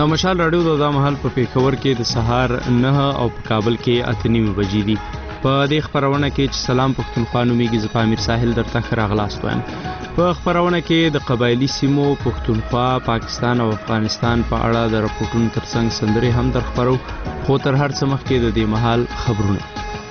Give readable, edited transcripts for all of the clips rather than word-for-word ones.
د مشال راډیو د مهال په پیښور کې د سهار 9 او په کابل کې 8:30 بجې دي. په دې خبرونه کې چې سلام پښتونخوا نومیږي، زه پامیر ساحل درته ښه راغلاست وایم. په خبرونه کې د قبایلي سیمو پښتونخوا، پاکستان او افغانستان په اړه د راپورټونو ترڅنګ سندرې هم در خبرو، خو تر هر څه مخکې د دې مهال خبرونه.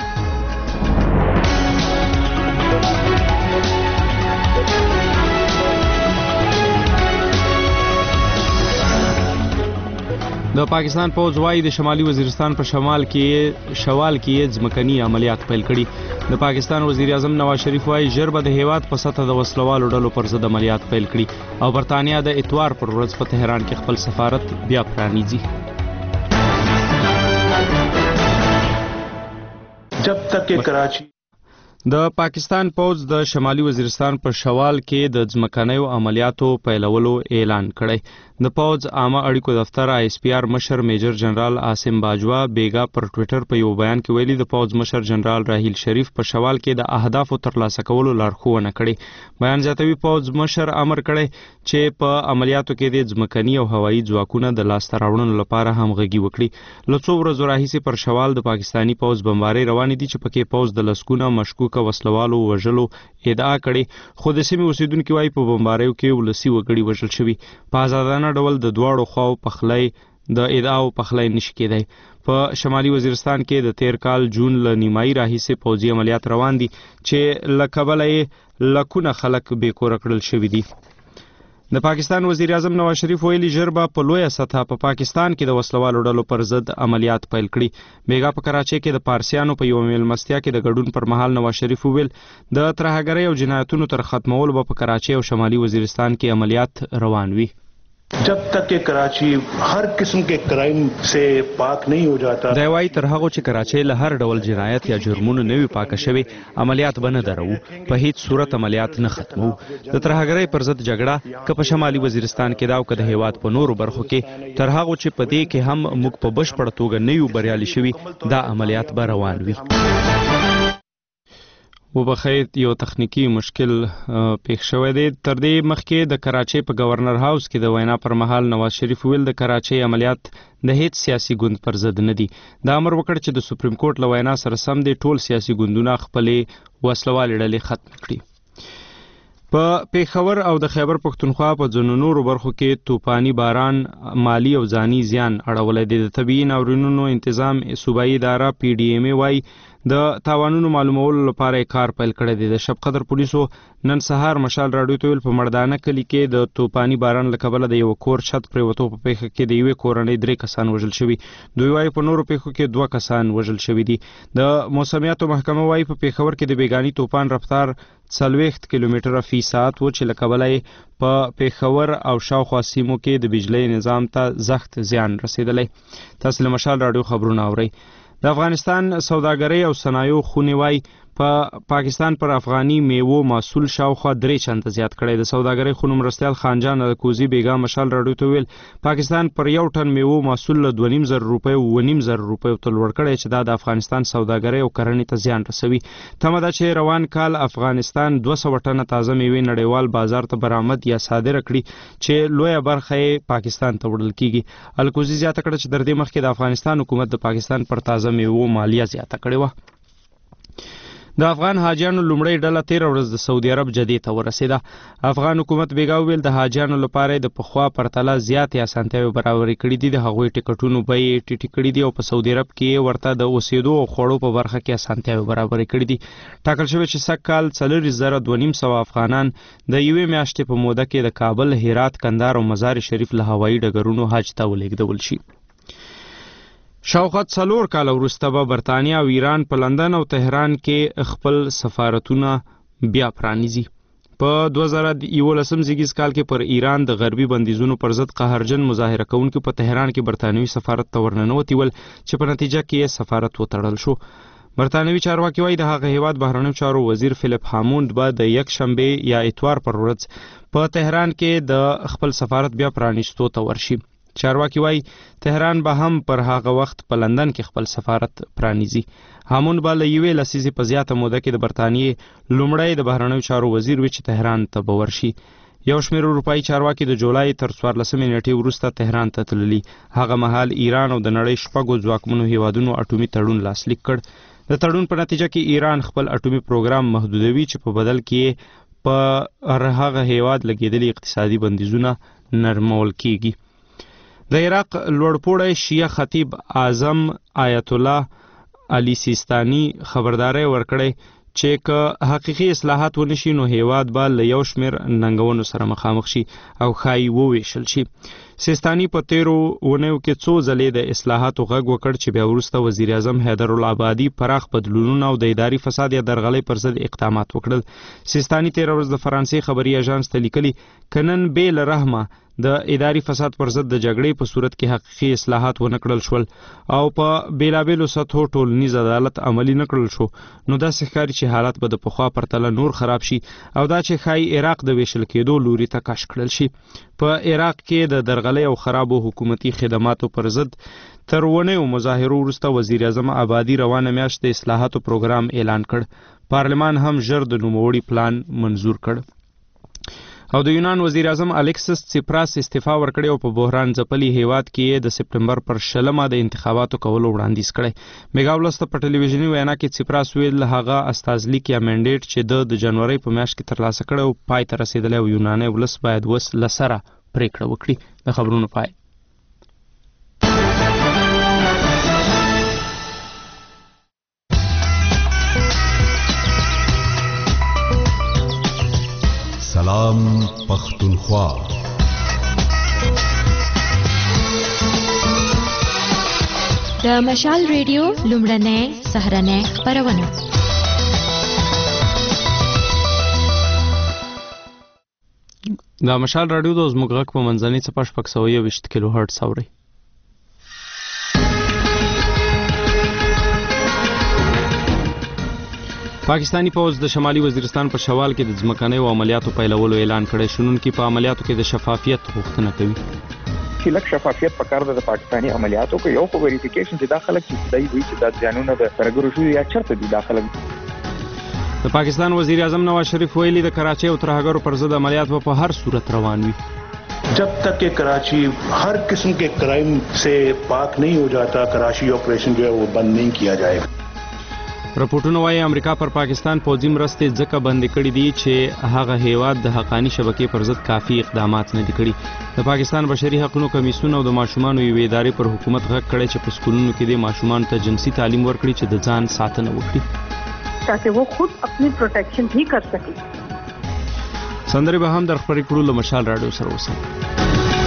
د پاکستان پوځ وايي د شمالي وزیرستان په شوال کې ځمکني عملیات پیل کړي. د پاکستان وزیر اعظم نواز شریف وايي ژر به د هیواد په سطح د وسلوالو ډلو پر ضد عملیات پیل کړي او برتانیا د اتوار پر ورځ په تهران کې خپل سفارت بیا پرانیزي. जब तक के कराची د پاکستان پوځ د شمالي وزیرستان په شوال کې د ځمکنیو عملیاتو پیلولو اعلان کړی. د پوځ عامه اړیکو دفتر ISPR مشر میجر جنرال عاصم باجوا بیگا پر ټوئیټر په یو بیان کې ویلي د پوځ مشر جنرال راحیل شریف په شوال کې د اهدافو ترلاسه کولو لارښوونه کړې. بیان زیاتوي پوځ مشر امر کړی چې په عملیاتو کې د ځمکني او هوایي ځواکونو د لاسته راوړنو لپاره همغږي وکړي. له څو ورځو راهیسې پر شوال د پاکستاني پوځ بمبارۍ روانې دي چې پکې پوځ د لسګونه مشکوک وسلوالو وژلو ادعا کړي، خو د سیمې اوسیدونکو وايي په بمباریو کې ولسي وګړي وژل شوي. په آزادانه ډول د دواړو خواو پخلی د ادعاو پخلی نشي کېدی. په شمالي وزیرستان کې د تیر کال جون له نیمایي راهیسې پوځي عملیات روان دي چې له کبله یې لکونه خلک بې کوره کړل شوي دي. د پاکستان وزیر اعظم نواز شریف ویلي ژر به په لویه سطح په پاکستان کې د وسلوالو ډلو پر ضد عملیات پیل کړي. بیګا په کراچۍ کې د پارسیانو په یو میلمستیا کې د ګډون پر مهال نواز شریف وویل د ترهګرۍ او جنایتونو تر ختمولو به په کراچۍ او شمالي وزیرستان کې عملیات روان وي. जब तक कि कराची हर किस्म के क्राइम से पाक नहीं हो जाता. دا وايي تر هغه چې کراچۍ له هر ډول جنایت یا جرمونو نه وي پاکه شوی، عملیات به نه درو، په هیڅ صورت عملیات نه ختمو. د ترهګرۍ پر ضد جګړه که په شمالي وزیرستان کې دا او که د هیواد په نورو برخو کې، تر هغه چې په دې کې هم موږ په بشپړه توګه نه یو بریالي شوي، دا عملیات به روان وي. وبخښئ یو تخنیکی مشکل پیښ شوی دی. تر دې مخکې د کراچۍ په گورنر هاوس کې د وینا پر مهال نواز شریف ویل د کراچۍ عملیات د هیڅ سیاسي ګوند پر ضد نه دي. دا امر وکړ چې د سپریم کورټ له وینا سره سم دی ټول سیاسي ګوندونه خپلې وسلوالې ډلې ختم کړي. په پیښور او د خیبر پښتونخوا په ځینو نورو برخو کې طوفاني باران مالی او ځاني زیان اړولی دی. د طبیعي ناورینونو انتظام صوبایي اداره PDMA وايي د تاوانونو معلومولو لپاره کار پیل کړی دی. د شب قدر پولیسو نن سهار مشال راډیو ته ویل په مردانه کلي کې د طوفاني باران له کبله د یو کور چھت پرېوتو په پیښه کې د یوې کورنۍ 3 کسان وژل شوي. دوی وايي په نورو پیښو کې 2 کسان وژل شوي دي. د موسمیاتو محکمه وايي په پیښور کې د بیګاني طوفان رفتار 40 کیلومتره فی ساعت و چې له کبله یې په پیښور او شاوخوا سیمو کې د بجلی نظام ته سخت زیان رسیدلی. تاسو له مشال راډیو خبرونه اورئ. د افغانستان سوداګرۍ او صنایعو خونې وايي په پاکستان پر افغاني میوو محصول شاوخوا 3 چنده زیات کړی. د سوداګرۍ خونو مرستیال خانجان الکوزي بیګا مشال راډیو ته ویل پاکستان پر یو ټن میوو محصول له 2.5 روپۍ او 9.5 روپۍ ته لوړ کړی چې دا د افغانستان سوداګرۍ او کرنې ته زیان رسوي. تمه ده چې روان کال افغانستان 200 ټنه تازه میوې نړیوال بازار ته برآمد یا صادره کړي چې لویه برخه یې پاکستان ته وړل کیږي. الکوزي زیاته کړه چې تر دې مخکې د افغانستان حکومت د پاکستان پر تازه میوو مالیه زیاته کړې وه. د افغان حاجیانو لومړی ډله 13 ورځ د سعودي عرب جدې ته ورسېده. افغان حکومت بیګا ویل د حاجیانو لپاره د پخوا پرتله زیاتې اسانتیاوې برابرې کړي دي. د هغوی ټکټونو بیې ټیټې کړي دي او په سعودي عرب کې ورته د اوسېدو او خوړو په برخه کې اسانتیاوې برابرې کړي دي. ټاکل شوی چې سږ کال 4,200 افغانان د یوې میاشتې په موده کې د کابل، هرات، کندهار او مزار شریف له هوایي ډګرونو حج ته ولېږدول شي. شاوخوا 4 کاله وروسته به برتانیا او ایران په لندن او تهران کې خپل سفارتونه بیا پرانیزي. په 2011 زیږیز کال کې پر ایران د غربي بندیزونو پر ضد قهرجن مظاهره کوونکو په تهران کې برتانوي سفارت ته ورننوتي ول چې په نتیجه کې یې سفارت وتړل شو. برتانوي چارواکي وايي د هغه هیواد بهرنیو چارو وزیر فلیپ هاموند به د یک شنبه یا اتوار پر ورځ په تهران کې د خپل سفارت بیا پرانیستو ته ورشي. چارواکي وايي تهران به هم پر هغه وخت په لندن کې خپل سفارت پرانیزي. هامون به له یوې لسیزې په زیاته موده کې د برتانیې لومړی د بهرنیو چارو وزیر وي چې تهران ته به ورشي. یو شمېر اروپایي چارواکي د جولای تر 14 نیټې وروسته تهران ته تللي. هغه مهال ایران او د نړۍ 6 ځواکمنو هیوادونو اټومي تړون لاسلیک کړ. د تړون په نتیجه کې ایران خپل اټومي پروګرام محدودوي چې په بدل کې په هغه هیواد لګېدلي اقتصادي بندیزونه نرمول کیږي. د عراق لوړپوړی شیعه خطیب اعظم آیت الله علی سیستانی خبرداری ورکړی چې که حقیقي اصلاحات ونشي نو هیواد به له یو شمېر ننګونو سره مخامخ شي او ښایي وویشل شي. سیستانی په تیرو اونیو کې څو ځلې د اصلاحاتو غږ وکړ چې بیا وروسته وزیر اعظم حیدر العبادي پراخ بدلونونه او د اداري فساد یا درغلۍ پر ضد اقدامات وکړل. سیستانی تیره ورځ د فرانسې خبري اژانس ته لیکلي که نن بې له رحمه د اداري فساد پر ضد د جګړې په صورت کې حقیقي اصلاحات ونه کړل شول او په بیلابیلو سطحو ټولنیز عدالت عملي نه کړل شو نو داسې ښکاري چې حالات به د پخوا پرتله نور خراب شي او دا چې ښایي عراق د ویشل کېدو لوري ته کش کړل شي. په عراق کې د درغلۍ او خرابو حکومتي خدماتو پر ضد تر ونیو مظاهرو وروسته وزیر اعظم آبادي روانه میاشت د اصلاحاتو پروګرام اعلان کړ. پارلمان هم ژر د نوموړي پلان منظور کړ. او د یونان وزیر اعظم الیکسس سیپراس استعفا ورکړی او په بحران ځپلي هیواد کې د سپټمبر پر 20 د انتخاباتو کولو وړاندیز کړی. میګاولس ته په ټلویزیوني وینا کې سیپراس ویل هغه استازلیک یا منډیټ چې د جنوري په میاشت کې ترلاسه کړی او پای ته رسېدلی او یوناني ولس باید وس لسره پریکړه وکړي. د خبرونو پای. سلام پختونخوا. د مشال ریډیو لومړنۍ سهارنۍ خپرونه. د مشال راډیو د زموږ غږ په منځنۍ څپه 620 کیلو هرټز اورئ. پاکستانی پوځ د شمالي وزیرستان په شوال کې د ځمکنیو عملیاتو پیلولو اعلان کړی. شنونکي په عملیاتو کې د شفافیت غوښتنه کوي. چې لږ شفافیت پکار ده د پاکستاني عملیاتو کې یو خو ویریفیکیشن چې داخله کې دای وی چې د ځانونو د ترګرو شو یا چرته دي داخله. د پاکستان وزیر اعظم نواز شریف ویلي د کراچۍ او ترهګرو پر ضد عملیات په هر صورت روان وي. जब तक कि कराची हर किस्म के क्राइम से पाक नहीं हो जाता कराची ऑपरेशन जो है वो बंद नहीं किया जाएगा. رپورټونه وايي امریکا پر پاکستان پوځي مرستې ځکه بندې کړې دي چې هغه هیواد د حقاني شبکې پر ضد کافي اقدامات نه دي کړي. د پاکستان بشري حقوقو کمیسیون او د ماشومانو یوې ادارې پر حکومت غږ کړی چې په سکولونو کې د ماشومانو ته جنسي تعلیم ورکړي چې د ځان ساتنه وکړي تاکہ وہ خود اپنی پروٹیکشن بھی کر سکیں. سندرې به هم در خپرې کړو. له مشال راډیو سره اوسئ.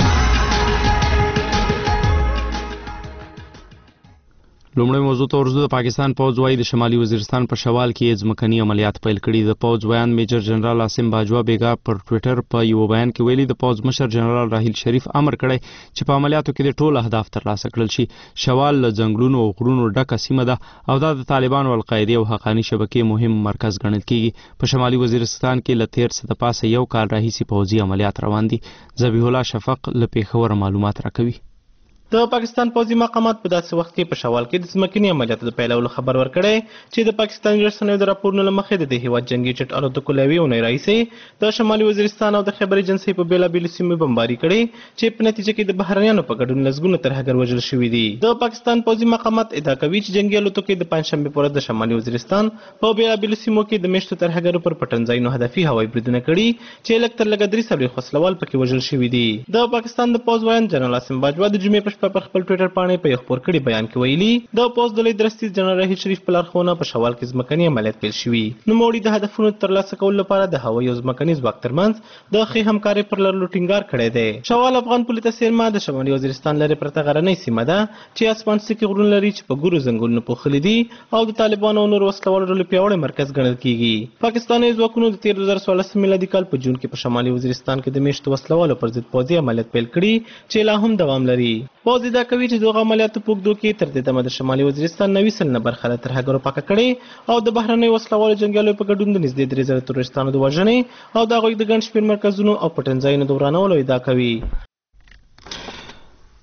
لومړی موضوع ته ورځو. د پاکستان پوځ وايي د شمالي وزیرستان په شوال کې ځمکني عملیات پیل کړي. د پوځ بیان میجر جنرال عاصم باجوا بیګا پر ټوئیټر په یو بیان کې ویلي د پوځ مشر جنرال راحیل شریف امر کړی چې په عملیاتو کې د ټول اهداف ترلاسه کړل شي. شوال له ځنګلونو او غرونو ډکه سیمه ده او دا د طالبانو او القاعده او حقاني شبکې مهم مرکز ګڼل کیږي. په شمالي وزیرستان کې له 13 څخه پاسه یو کال راهیسې پوځي عملیات روان دي. ذبیح الله شفق له پیښور معلومات راکوي. د پاکستان پوځي مقامات په داسې وخت کې په شوال کې د ځمکني عملیاتو د پیلولو خبر ورکړی چې د پاکستان رسنیو د راپورونو له مخې د دې هیواد جنګي جټ الوتکو له یوې اونۍ راهیسې د شمالي وزیرستان او د خیبر ایجنسۍ په بېلابېلو سیمو بمباري کړې چې په نتیجه کې د بهرنیانو په ګډون لسګونه ترهګر وژل شوي دي. د پاکستان پوځي مقامات ادعا کوي چې جنګي الوتکې د پنجشنبې په ورځ د شمالي وزیرستان په بېلابېلو سیمو کې د میشتو ترهګرو پر پټنځایونو هدفي هوایي بریدونه کړي چې لږ تر لږه 3 وسلوال پکې وژل شوي دي. د پاکستان د پوځ وایان جنرال عاصم باجوا د جمعې په شپه پر خپل ټوئیټر پاڼې په یو خپور کړي بیان کې ویلي د پوځ د لیدرستي جنرال راحیل شریف په لارښوونه په شوال کې ځمکني عملیات پیل شوي. نوموړي د هدفونو ترلاسه کولو لپاره د هوایي او ځمکني ځواک ترمنځ د ښې همکارۍ پر لرلو ټینګار کړی دی. شوال افغان پولې ته څیرمه د شمالي وزیرستان لرې پرته غرنۍ سیمه ده چې اسمانڅکي غرونه لري چې په ګورو ځنګلونو پوښلي دي او د طالبانو او نورو وسلوالو ډلو پیاوړی مرکز ګڼل کیږي. پاکستاني ځواکونو د 2014 میلادي کال په جون کې په شمالي وزیرستان کې د میشتو وسلوالو پر ضد پوځي عملیات پیل کړي چې لا هم دوام لري. پوځ ادعا کوي چې دغه عملیاتو په اوږدو کې تر دې دمه د شمالي وزیرستان 90 برخه له ترهګرو پاکه کړې او د بهرنیو وسلوالو جنګیالیو په ګډون د نږدې 3000 تروریستانو د وژنې او د هغوی د ګڼ شمېر مرکزونو او پټنځایونو د ورانولو ادعا کوي.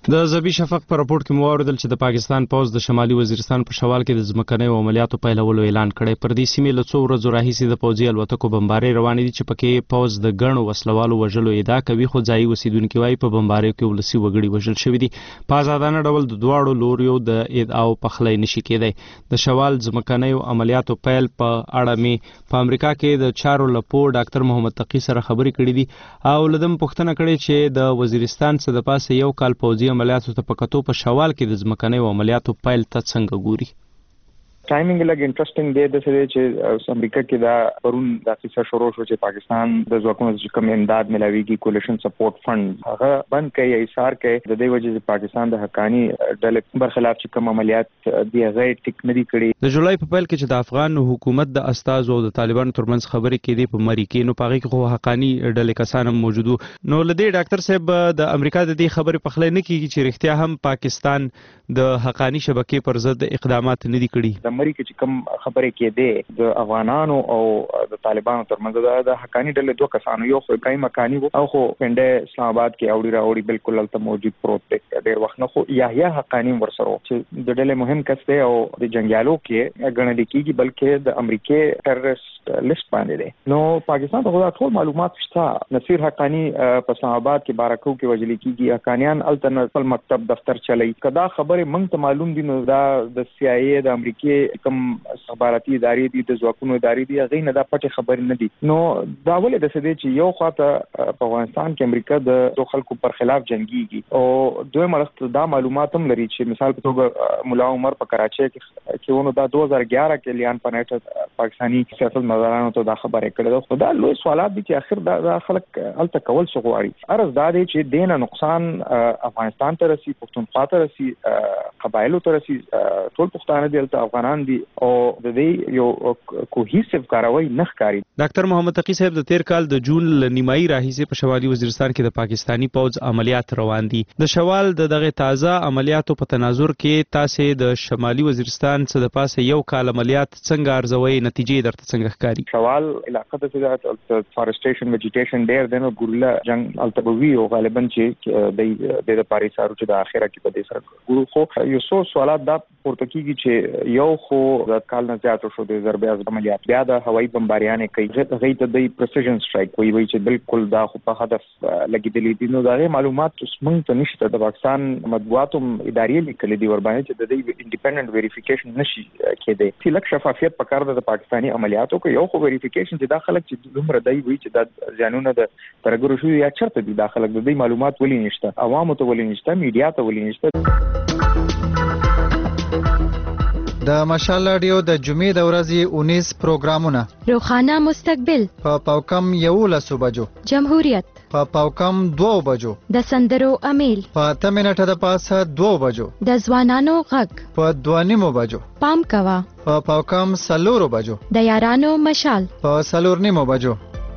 د زبی شفق په راپورټ کې مو اوریدل چې د پاکستان پوز د شمالي وزیرستان په شمال کې د ځمکنیو عملیاتو پیلولو اعلان کړی. پر دې سیمې له څو ورځو راهیسې د پوځي الوتکو بمبارۍ روانې دي چې پکې پوز د ګڼو وسلوالو وژلو ادعا کوي، خو ځایي اوسیدونکي وایي په بمباریو کې ولسي وګړي وژل شوي دي. په ازادانه ډول د دواړو لوریو د ادعاو پخلی نشي کېدی. د شوال ځمکنیو عملیاتو پیل په اړه مې په امریکا کې د چارو لپو ډاکټر محمد تقی سره خبرې کړې دي او له ده پوښتنه کړې چې د وزیرستان څخه د پاسه یو کال پوځي عملیاتو ته په کتو په شوال کې د ځمکنیو عملیاتو پیل ته څنګه ګوري؟ ټایمینګ لګ انټرېسټینګ دی د څه چې امریکا کې دا پرون د قصه شروع شو چې پاکستان د ځواکونو چې کوم امداد ملاويږي کولیشن سپورټ فند هغه بند کوي ایثار کوي د دې وجې چې پاکستان د حقانی ډلې برخلاف چې کوم عملیات دی هغه ټیک نه دي کړي. د جولای په پیل کې چې د افغان حکومت د استازو او د طالبانو ترمنځ خبرې کېدې په مری کې، نو پاغي کې خو حقانی ډلې کسان هم موجودو. نو لدې ډاکټر صاحب د امریکا د دې خبرې پخلی نه کیږي چې رښتیا هم پاکستان د حقانی شبکې پر ضد اقدامات نه دي کړي. د مری کې چې کوم خبرې کېدې د افغانانو او د طالبانو ترمنځ د حقانی ډلې دوه کسانو، یو خو ابراهیم حقانی او خو پنده اسلام آباد کې اوړي راوړي بالکل الته موجود پروت دی. ډېر وخت نه خو یحیی حقانی ورسره چې د ډلې مهم کس دی او د جنگیالو کې ګڼل کېږي بلکې د امریکای ټیرریسټ لیست باندې دی. نو پاکستان ته خو ټول معلومات شته. نصیر حقانی په اسلام آباد کې بارکو کې وجلی کېږي، حقانیان الته خپل مکتب دفتر چلای. کدا خبره موږ ته معلوم دي نو دا د سی آی ای د امریکای کوم استخباراتي ادارې دي، د ځواکونو ادارې دي، هغه نه دا پټه خبرې نه دي. نو دا ولې د څه دي چې یو خاطر په افغانستان کې امریکا د خلکو پر خلاف جنگيږي او دوی مرسته دا معلومات هم لري چې مثال په توګه مولا عمر په کراچۍ کې ونه دا 2011 کې لیان پنیټ پاکستانی سیاستمدارانو ته دا خبره کړې. خو دا لوی سوالات دي چې اخر دا خلک الته کول څه غواړي. ارز دا دی چې دینه نقصان افغانستان ته رسي، پښتونخوا ته رسي، قبایلو ته رسي، ټول پښتانه دي الته افغانان دي او د دې یو کوهیسیو کاروي نه ښکاري. ډاکټر محمد تقی صاحب د تیر کال د جون نیمایي راهیسې په شمالي وزیرستان کې د پاکستانی پوځ عملیات روان دي. د شوال دغه تازه عملیاتو په تناظر کې تاسو د شمالي وزیرستان څخه د پاسه یو کال عملیات څنګه ارزوي، نتیجې درته څنګه ښکاري؟ شوال علاقه د فارسټیشن ویجیټیشن ډیر دی نو ګورلا جنگ التبوي او غالبا چې د پاریس سارو چې د اخره کې په دې سره ګورو. خو یو څو سوالات دا پورته کیږي چې یو خو د کال نه زیات شو د ضربې عملیات، بیا د هوایي بمباریانې کوي، هغه ته د پریسیژن سټرایک وایي چې بالکل دا خو په هدف لګیدلې دي. نو دا معلومات څنګه ته نشته. د پاکستان مطبوعاتو ادارې لیکلي دي ور باندې چې د دې انډیپندنت ویریفیکیشن نشي کېدی. چې لک شفافیت پکار د پاکستانی عملیاتو کې یو خو ویریفیکیشن چې دا خلک چې دومره دی وایي چې دا ځانونه د ترګرو شو یا چرته دي، دا خلک د دې معلومات ولې نشته، عوامو ته ولې نشته، میډیا ته ولې نشته. د مشال رادیو د جمعې د ورځې 19 پروګرامونه: روخانه مستقبل په پاوکم 11 بجو، جمهوریت په پاوکم 2 بجو، د سندرو امیل په 8 منټه د پاسه 2 بجو، د ځوانانو غږ په 2:30 بجو، پام کوا په پاوکم 4 بجو، د یارانو مشال په 4:30 بجو.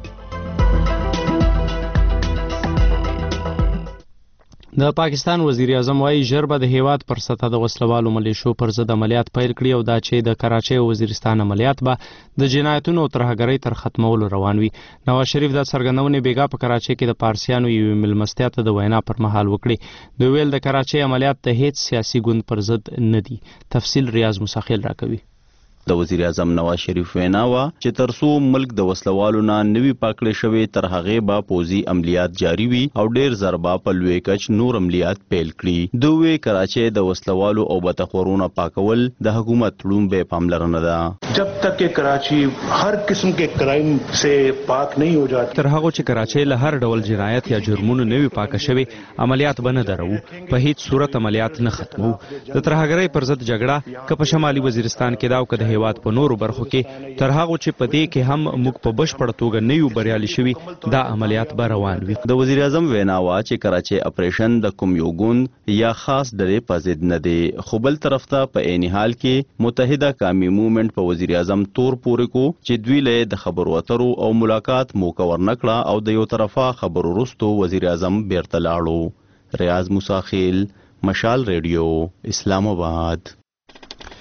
د پاکستان وزیر اعظم وايي ژر به د هیواد پر سطح د وسلوالو ملیشو پر ضد عملیات پیل کړي او دا چې د کراچۍ او وزیرستان عملیات به د جنایتونو او ترهګرۍ تر ختمولو روان وي. نواز شریف دا څرګندونې بیګا په کراچۍ کې د پارسیانو یوې مېلمستیا ته د وینا پر مهال وکړې. دوی ویل د کراچۍ عملیات د هیڅ سیاسي ګوند پر ضد نه دي. تفصیل ریاض مساخیل راکوي. د وزیر اعظم نواز شریف وینا وا چې ترسو ملک د وسلوالو نه نوی پاکړې شوی تر هغه با پوزي عملیات جاری وي او ډیر ضربه په لوی کچ نور عملیات پیل کړي. دوی کراچۍ د وسلوالو او بتخورونو پاکول د حکومت لومبه پاملرنه ده. जब तक कि कराची हर किस्म के क्राइम से पाक नहीं हो जाती تر هغه چې کراچۍ له هر ډول جنایت یا جرمونو نوی پاک شوی عملیات بنه درو په هیڅ صورت عملیات نه ختمو. د ترهګرۍ پر ضد جګړه که په شمالي وزیرستان کې دا او که د هیواد په نورو برخو کې تر هغه چې په دې کې هم موږ په بشپړ توګه نه یو بریالي شوي دا عملیات به روان وي. د وزیر اعظم وینا وا چې کراچۍ اپریشن د کوم یو ګوند یا خاص ډلې په ضد نه دی، خو بل طرف ته په عین حال کې متحده قومي موومېنټ په وزیر اعظم تور پورې کو چې دوی له د خبرو اترو او ملاقات موقع ورنکړه او د یو طرفه خبرو وروسته وزیر اعظم بیرته لاړو. ریاض مساخیل، مشال ریډیو، اسلام آباد.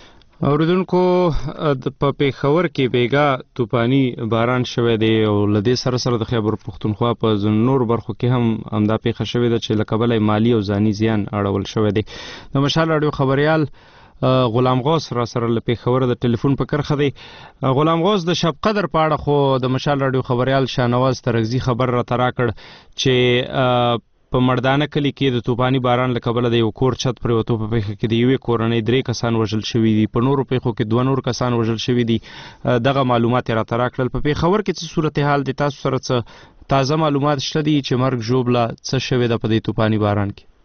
اوریدونکو په پیښور کې بیګا طوفاني باران شوی دی او لدې سره د خیبر پښتونخوا په نور برخو کې هم همدا پیښه شوې ده چې له کبله مالی او ځاني زیان اړول شوی دی. د مشال راډیو خبريال غلام غوث را سره له پیښور د ټلیفون په کرخه دی. غلام غوث د شب قدر په اړه خو د مشال راډیو خبريال شاهنواز ترغزي خبر را ترا کړ چې په مردانه کلی کې د طوفاني باران له کبله د یو کور چھت پرېوتو په پیښه کې د یوې کورنۍ 3 کسان وژل شوي دي. په نورو پیښو کې 2 نور کسان وژل شوي دي. دغه معلومات را ترا کړل. په پیښور کې څه صورتحال دي؟ تاسو سره څه تازه معلومات شته دي چې مرګ ژوبله څه شوی ده په دې طوفاني باران کې؟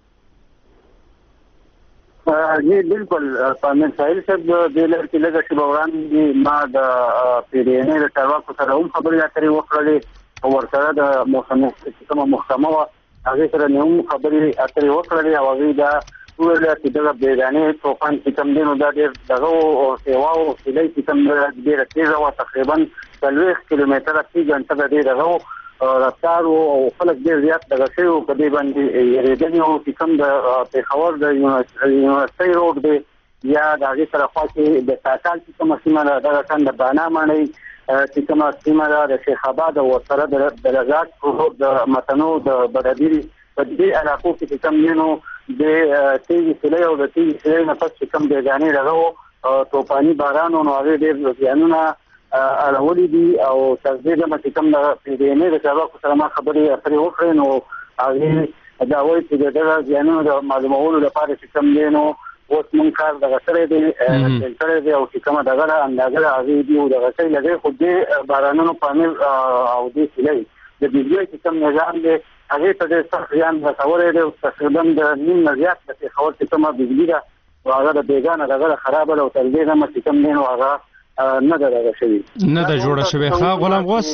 جی بالکل پامیر ساحل صاحب د لړ کې لږه شی وړاندې ما د پیډینې د چارواکو سره هم خبرې اترې وکړلې او ورسره د موسمي محکمه هغه سره نوم خبرې اترې وکړلې او هغه دا ټول چې دغه بیرانې طوفان چې کوم دینو دا ډېر دغه او سیوا او سلی چې کوم ډېر تیز او تقریبا 40 کیلومتره په غنټه د دغه رفتار او خلک ډېر زیات دغه شی او په دې باندې یریدنی او چې کوم د پیښور د یونیورسيټي روډ دی یا د هغه سره خاصه د ساکال چې کوم سیمه دغه څنګه بانا مانی چې کومه سیمه د شیخ آباد او سره د لږات د متنو د بدادری په دې علاقو کې کوم نو د تیزی سلی او د تیزی سلی نه پس کوم د ځانې راغو طوفاني باران او هغه ډېر ځانونه اړولې دي او تاسو د کوم د پیډینې د چارواکو سره ما خبرې اترې وکړې نو هغه دا وایي چې دغه ځانونه د معلومولو لپاره چې کوم نو اوس مونږ کار دغه سره دی سره دی او چې کومه دغه اندازه هغه دی او دغه څه لګي خو دې بارانونو پامیر او دې سلی د بجلی چې کوم نظام دی هغه ته د سخیان د تورې دی او تقریبا د نیم زیات د خبر چې کومه بجلی دا هغه د بیگانه دغه خراب او تر دې نه چې کوم نه هغه نه دغه شوی نه د جوړه شوی. ښه غلام غوث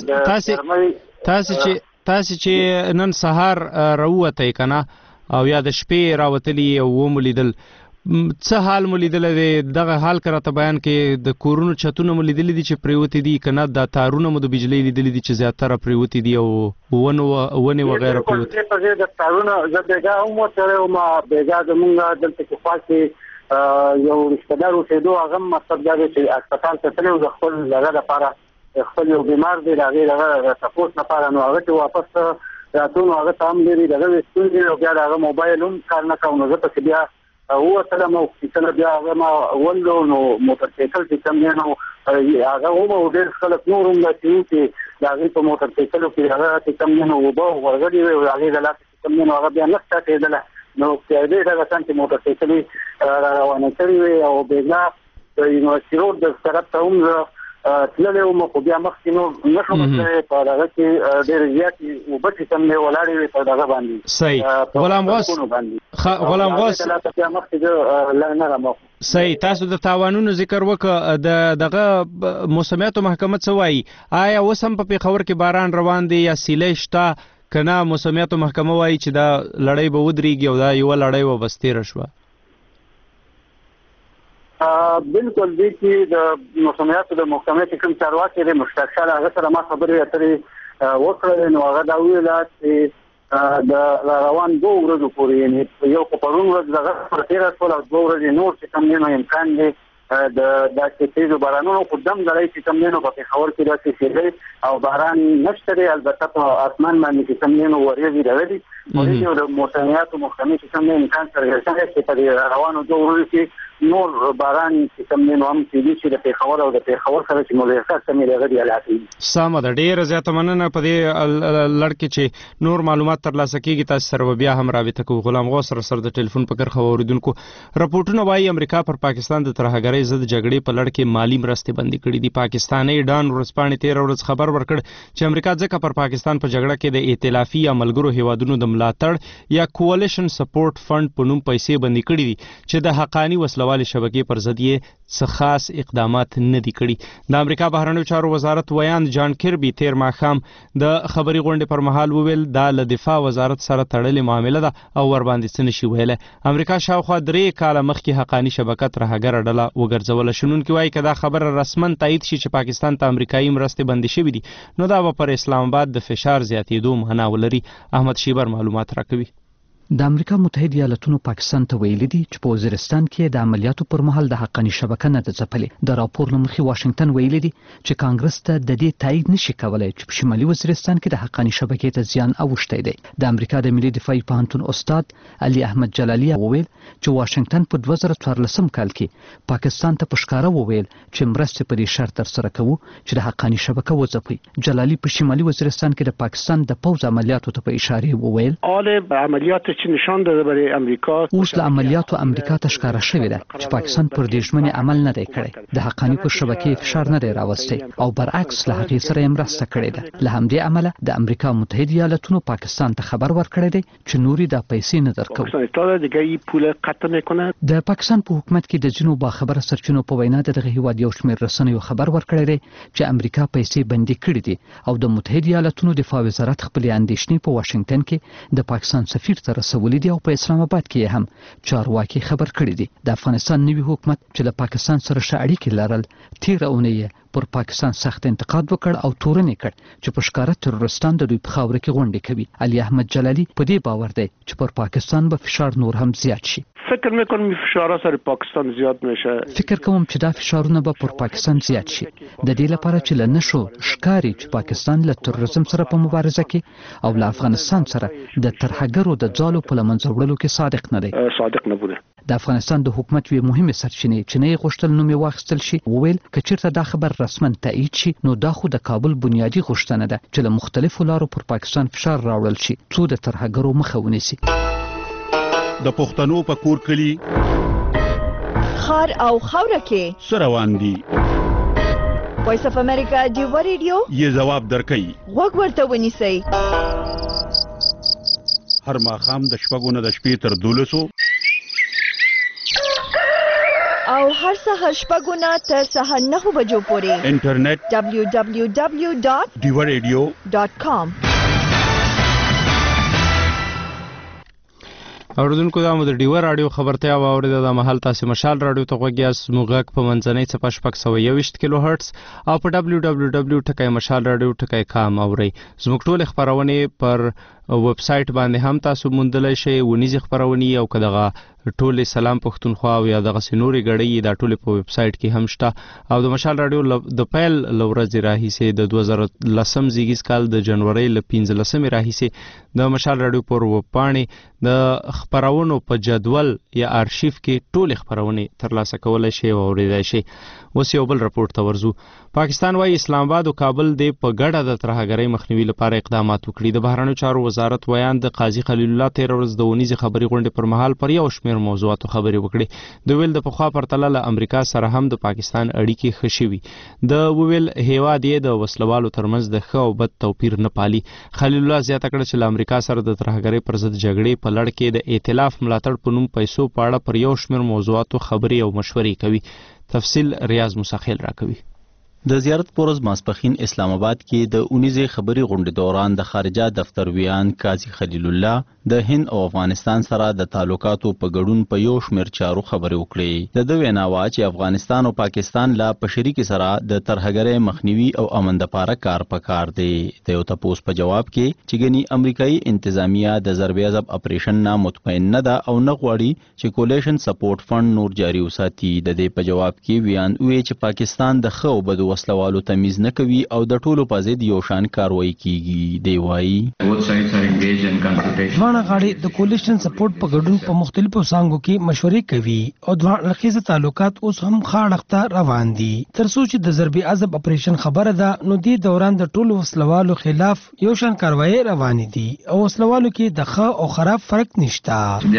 تاسو چې نن سهار راوته کنا او یا د شپې راوتلی او وملیدل څه حال مولیدل دی؟ دغه حال کراته بیان کې د کورونو چتونه مولیدل دي چې پریوتی دي کنه د تارونه مو د بجلی لیدل دي چې زیاتره پریوتی دي او ونه وغیرہ پریوتی په دې د تارونه زبېګا هم سره ما بیګا زمونږ دلته کې خاصه یو رشتہدار اوسېدو هغه مطلب دا چې هسپتال ته تلو د خپل لږه لپاره خپل یو بیمار دی هغه تاسو لپاره نو هغه واپس راتونو هغه تام لري دغه ستونزې او بیا هغه موبایل هم کار نه کوي نو زه په بیا هو سلام او چې بیا هغه ما ولو نو موټر سایکل چې کوم نو هغه هم ډېر خلک نور هم چې هغه په موټر سایکل کې هغه چې کوم نو وبو ورغړي وي هغه د لاس کوم نو هغه بیا نشته کېدل نو چې دې هغه چې موټر سایکل روانه کړی وي او بیګا د یونیورسيټي روډ د طرف ته هم تللې مو خو بیا مخکې نو نشو مته په هغه کې ډېر زیات وبټي کوم نه ولاړې وي په هغه باندې صحیح. غلام غوث صحیح. تاسو د تاوانونو ذکر وکړه دغه موسمیاتو محکمه څه وایي؟ آیا اوس هم په پیښور کې باران روان دی یا سیلی شته کنه موسمیاتو محکمه وایي چې دا لړۍ به ودرېږي او دا یو لړۍ و بس تېره شوه؟ بالکل دې کې د موسمیاتو د محکمې چې کوم چارواکي د مشترک هغه سره ما خبرې اترې وکړې نو هغه دا ویل چې د روان 2 ورځې پورې یعنی یو په پرون ورځ دغه پر 13 سول او 2 ورځې نور چې کوم نه امکان دی د تیزو بارانونو قدم غړي چې کوم نه په خبر کې راځي چې او باران نشته دی البته په اسمان باندې چې کوم نه ورېږي راځي او د موسمیاتو محکمې چې کوم نه امکان سره چې په روانو 2 ورځې کې نور باران چې کوم نه هم چې د پیښور او د پیښور سره چې مليحت سمې لري علاقې سم ده. ډېر زیاته مننه په دې لړ کې چې نور معلومات ترلاسه کیږي تاسو سره بیا هم رابطه کوو. غلام غوث سره د ټلیفون په کرخه اوریدونکو راپورټونه وایي امریکا پر پاکستان د ترهګرۍ ضد جګړې په لړ کې مالی مرستې بندي کړې دي. پاکستاني ډان ورځپاڼې 13 ورځ خبر ورکړ چې امریکا ځکه پر پاکستان په جګړه کې د ائتلافي یا ملګرو هیوادونو د ملاتړ یا کولیشن سپورټ فند په نوم پیسې بندي کړې دي چې د حقانی وسلوالې شبکې پر ضد یې څه خاص اقدامات نه دي کړي. د امریکا بهرنیو چارو وزارت ویان جان کربي تیر ماښام د خبري غونډې پر مهال وویل دا له دفاع وزارت سره تړلې معامله ده او ور باندې څه نشي ویلی. امریکا شاوخوا 3 کاله مخکې حقانی شبکه ترهګره ډله وګرځوله. شنونکي وایي که دا خبره رسماً تایید شي چې پاکستان ته امریکایي مرستې بندي شوي دي نو دا به پر اسلام آباد د فشار زیاتېدو معنا ولري. احمد شیبر معلومات راکوي. د امریکا متحده ایالاتونو پاکستان ته ویلي دي چې په وزیرستان کې د عملیاتو پر مهال د حقاني شبکه نه د ځپلې. د راپور له مخې واشنگټن ویلي دي چې کانګرس ته د دې تایید نشي کولای چې په شمالي وزیرستان کې د حقاني شبکې ته زیان اوښتی دی. د امریکا د ملي دفاعي پوهنتون استاد علي احمد جلالي وویل چې واشنگټن په 2014 کال کې پاکستان ته په ښکاره وویل چې مرستې په دې شرط ترسره کوو چې د حقاني شبکه وځپي. جلالي په شمالي وزیرستان کې د پاکستان د پوځ عملیاتو ته په اشاره وویل عملیات نشان داده برای امریکا. اوس له عملیاتو امریکا ته ښکاره شوې ده چې پاکستان پر دې ژمنې عمل نه دی کړی. د حقاني پر شبکې فشار نه دی راوستی او برعکس له هغې سره یې مرسته کړې ده. له همدې امله د امریکا متحده ایالاتونو پاکستان ته خبر ورکړی دی چې نورې دا پیسې نه درکوو. د پاکستان په حکومت کې د ځینو باخبره سرچینو په وینا د دغه هیواد یو شمېر رسنیو خبر ورکړی دی چې امریکا پیسې بندي کړې دي او د متحده ایالاتونو دفاع وزارت خپلې اندېښنې په واشنگټن کې د پاکستان سفیر ته رسولي دي او په اسلام آباد کې هم چارواکي خبر کړی دي. د افغانستان نوي حکومت چې له پاکستان سره ښه اړیکې لرل تېره اونۍ پر پاکستان سخت انتقاد وکړ او تورنې کړ چې په ښکاره تروریستان د دوی په خاوره کې غونډې کوي. علي احمد جلالي په دې باور دی چې پر پاکستان به فشار نور هم زیات شي. فکر میکنم فشارها سر پاکستان زیاد میشه. فکر کوم چې دا فشارونه به پر پاکستان زیات شي د دې لپاره چې له نشو ښکاری چې پاکستان له تروریزم سره په مبارزه کې او له افغانستان سره د ترهګرو د ځالو په لمنځه وړلو کې صادق نه دی. صادق نه بوده. د افغانستان د حکومت وی مهمه سرچینې چې نه غوښتل نوم یې واخیستل شي وویل که چیرته دا خبر رسما تایید شي نو دا خو د کابل بنیادی غوښتنه ده چې له مختلفو لارو پر پاکستان فشار راوړل شي څو د ترهګرو مخه ونیسي. د پښتنو په کور کلی خار او خوره کې سروان دي. وایس اف امریکا دیو ریډیو یې جواب درکړي وګ ورته ونیسئ. هر ماښام د شپږو نه د شپې تر 12 او هر سهار شپږو نه تر سهار 9 بجو پورې انټرنیټ www.diwaradio.com. اوریدونکو دا مو د ډیوه رادیو خبرتیا واوریده. د مهال تاسو مشال رادیو ته غوږیاست. موږ په منځنۍ څپه 621 کیلو هرتز او په www.mashalradio.com اورئ. زموږ ټول خبرونه پر ویب سټ باندې هم تاسو موندلای شئ. ونیز خبرونه او کداغه ټول سلام پښتونخوا او یا دغه سنوري غړي دا ټول په ویب سټ کې هم شته. او د مشال رادیو د پیل لورځ راهیسه د 2010 زیږیز کال د جنوري ل 15 راهیسه د مشال رادیو پر ویب باندې د خبرونو په جدول یا آرشیف کې ټول خبرونه ترلاسه کولای شئ او اوریدای شئ. اوس یو بل راپور ته ورزو. پاکستان وايي اسلام آباد او کابل د په ګډه د ترهګرۍ مخنیوي لپاره اقدامات وکړي. د بهرنیو چارو وزارت ویان د قاضي خلیل الله 13 ورځ د ونیزي خبري غونډې پر مهال پر یو شمېر موضوعاتو خبري وکړي. د ویل د پخوا پرتله له امریکا سره هم د پاکستان اړیکې ښه شوي. د ویل هیواد یې د وسلوالو ترمنځ د ښه او بد توپیر نه پالي. خلیل الله زیاته کړه چې له امریکا سره د ترهګرۍ پر ضد جګړې په لړ کې د ائتلاف ملاتړ په نوم پیسو په اړه پر یو شمېر موضوعاتو خبري او مشورې کوي. تفصیل ریاض مساخیل راکوي. د زیارت پورز ماسپخین اسلام آباد کې د 19 خبري غونډې دوران د خارجه دفتر ویان قاضي خلیل الله د هند او افغانستان سره د تعلقاتو په ګډون په یو شمېر چارو خبرې وکړې. د وینا وا چې افغانستان او پاکستان لا په شریکي سره د ترهګرۍ مخنیوي او امن لپاره کار پکار دی. د یو تاسو په جواب کې چې ګني امریکایي انتظامیه د ضرب عضب اپریشن نه مطمئن نه ده او نه غواړي چې کولیشن سپورټ فند نور جاری وساتي. د دې په جواب کې ویان وی چې پاکستان د خو بد وسلوالو تمیز نه کوي او د ټولو په ضد یو شان کاروایی کیږي. دی وایي دوه غاړي د کولیشن سپورټ په ګډون په مختلفو څانګو کې مشورې کوي او دوه اړخیز تعلقات اوس هم خاړخته روان دي. تر څو چې د ضرب عضب اپریشن خبره ده نو د دوران د ټولو وسلوالو خلاف یو شان کاروایی روان دي او وسلوالو کې د ښه او خراب فرق نشته.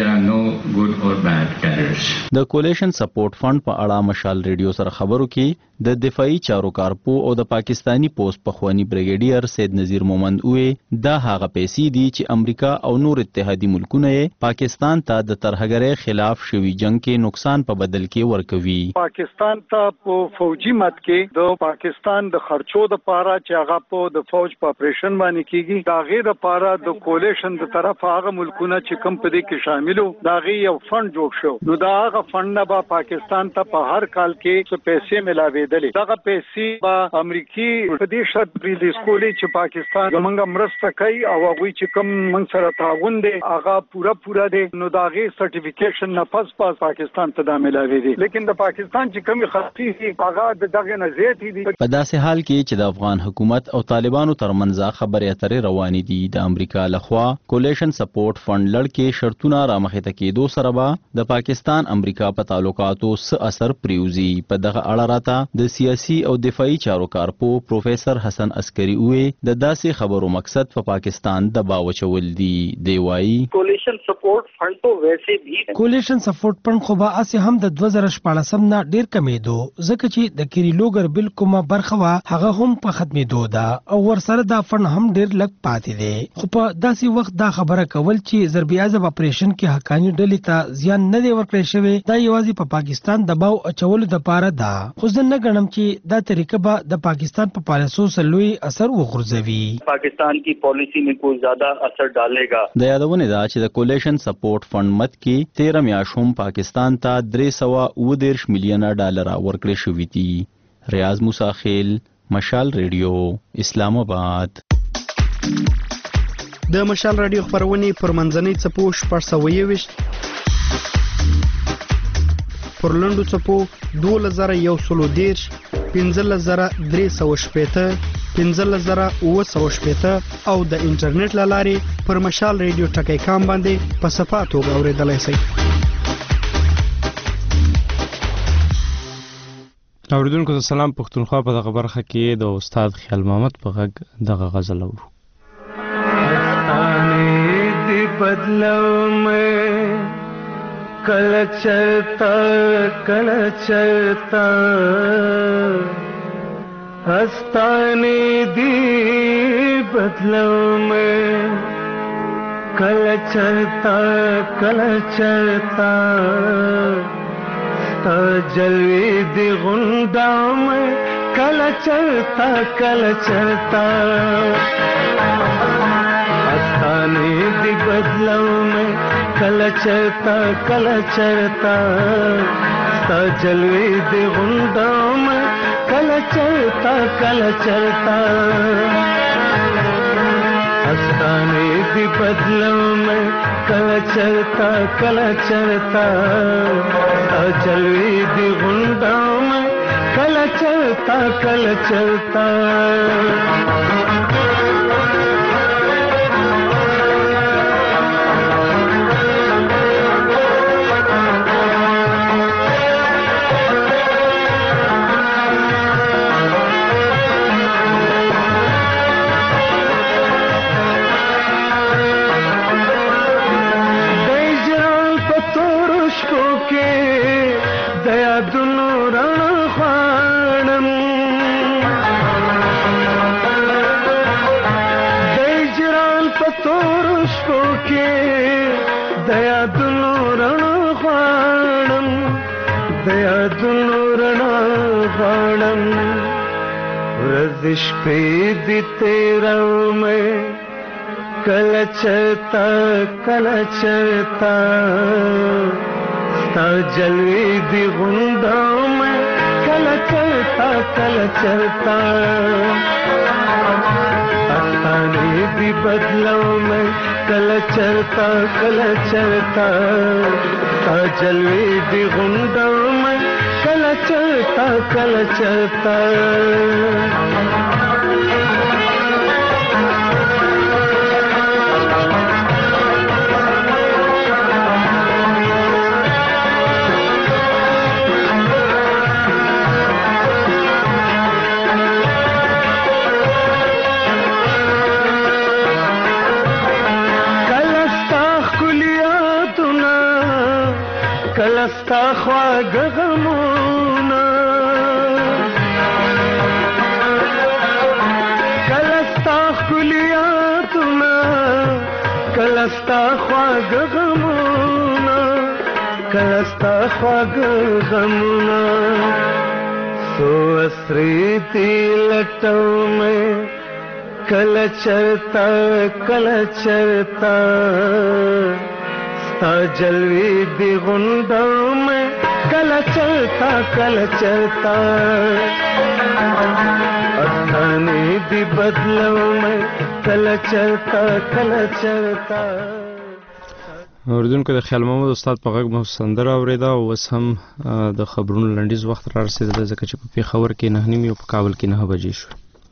د کولیشن سپورټ فند په اړه مشال ریډیو سره خبرو کې د دفاعي چارو کارپو او د پاکستانی پوسټ پخوانی بریګیډیر سید نذیر مومند وې دا هغه پیسې دي چې امریکا او نور اتحادی ملکونه پاکستان ته د ترهګرۍ خلاف شوی جنگ کې نقصان په بدل کې ورکوي. پاکستان ته په فوجي مت کې د پاکستان د خرچو د پاره چې هغه په د فوج په اپریشن باندې کیږي دا غیر د پاره د کولیشن د طرف هغه ملکونه چې کم په دې کې شاملو دا غي یو فند جوړ شو. نو دا هغه فند نه به پاکستان ته په هر کال کې څه پیسې ملاوي دغه پیسې روسي با امریکي په دې شرط پرې د سکولې چې پاکستان زمونږ مرسته کوي او هغه چې کوم موږ سره تعاون دی هغه پورا دی نو دا غي سرټیفیکیشن نه پاس پاکستان ته د ملاوي دي لیکن د پاکستان چې کوم خاصي هغه دغه نه زیات دي. په داسې حال کې چې د افغان حکومت او طالبانو ترمنځ خبرې اترې روانې دي د امریکا لخوا کولیشن سپورټ فند لړ کې شرطونه رامخې ته کېدو سره به د پاکستان امریکا په تعلقاتو څه اثر پریوزي. په دغه اړه راته د سیاسي او دفاعي چارو کارپو پروفیسور حسن عسکری وې د داسې خبرو مقصد په پاکستان دباو چول دي. دی وايي کولیشن سپورټ فند تو ویسے بھی کولیشن سپورټ فند خو به اسه هم د 2014 نه ډیر کمیدو ځکه چې د کریلوګر بل کومه برخه وا هغه هم په ختمېدو ده او ورسره دا فند هم ډیر لږ پاتې دی. خو په داسې وخت دا خبره کول چې ضربي عذاب اپریشن کې حقانی ډلې ته زیان نه دی ورکړی شوی دا یوازې په پاکستان دباو اچولو لپاره ده. خو زه نه ګڼم چې دا طریقه به د پاکستان په پالیسو سره لوی اثر وغورځوي. پاکستان کی پالیسی میں کوئی زیادہ اثر ڈالے گا. د یادونه ده چې د کولیشن سپورټ فند مت کې 13 میاشت هم پاکستان ته 319 میلیونه ډالر ورکړي شوي دي. ریاض موسی خیل، مشال ریډیو، اسلام آباد. د مشال رادیو خبرونه پر منځنۍ څپو 421 پر لنډو څپو 2110 15315 15915 او د انټرنیټ له لارې پر مشال ریډیو ټکی کام باندې په صفاتو اوریدلای شئ. اوریدونکو ته سلام. پښتونخوا په دغه برخه کې د استاد خیال محمد په غږ دغه غزل اورو. دی بدلو میں کل چلتا ہستانے دی بدلو میں کل چلتا جلوی دی غنڈا میں کل چلتا ہستانے دی بدلو میں کل چلتا جلوی دی غنڈا میں کل چلتا ہستانے دی بدلو میں کل چلتا جلوی دی غنڈا میں کل چلتا عشقی دی تیرا میں کل چلتا ستا جلوی دی غنڈا میں کل چلتا ہستانے دی بدلو میں کل چلتا ستا جلوی دی غنڈا میں کل چلتا کلستا خواږه غمونه کلستا ښکلیاتونه کلستا خواږه غمونه کلستا خواږه غمونه سو اسرې دي لټو مې کله چرتا جلوی دی غنڈا میں कला चलता अस्थाने दी बदलव में कला चलता اوریدونکو د خیال محمد استاد په غږ مو سندره اوریده او اوس هم د خبرونو لنډیز وخت را رسېدلی ځکه چې په پېښور کې 9:30 او په کابل کې 9 بجې شو.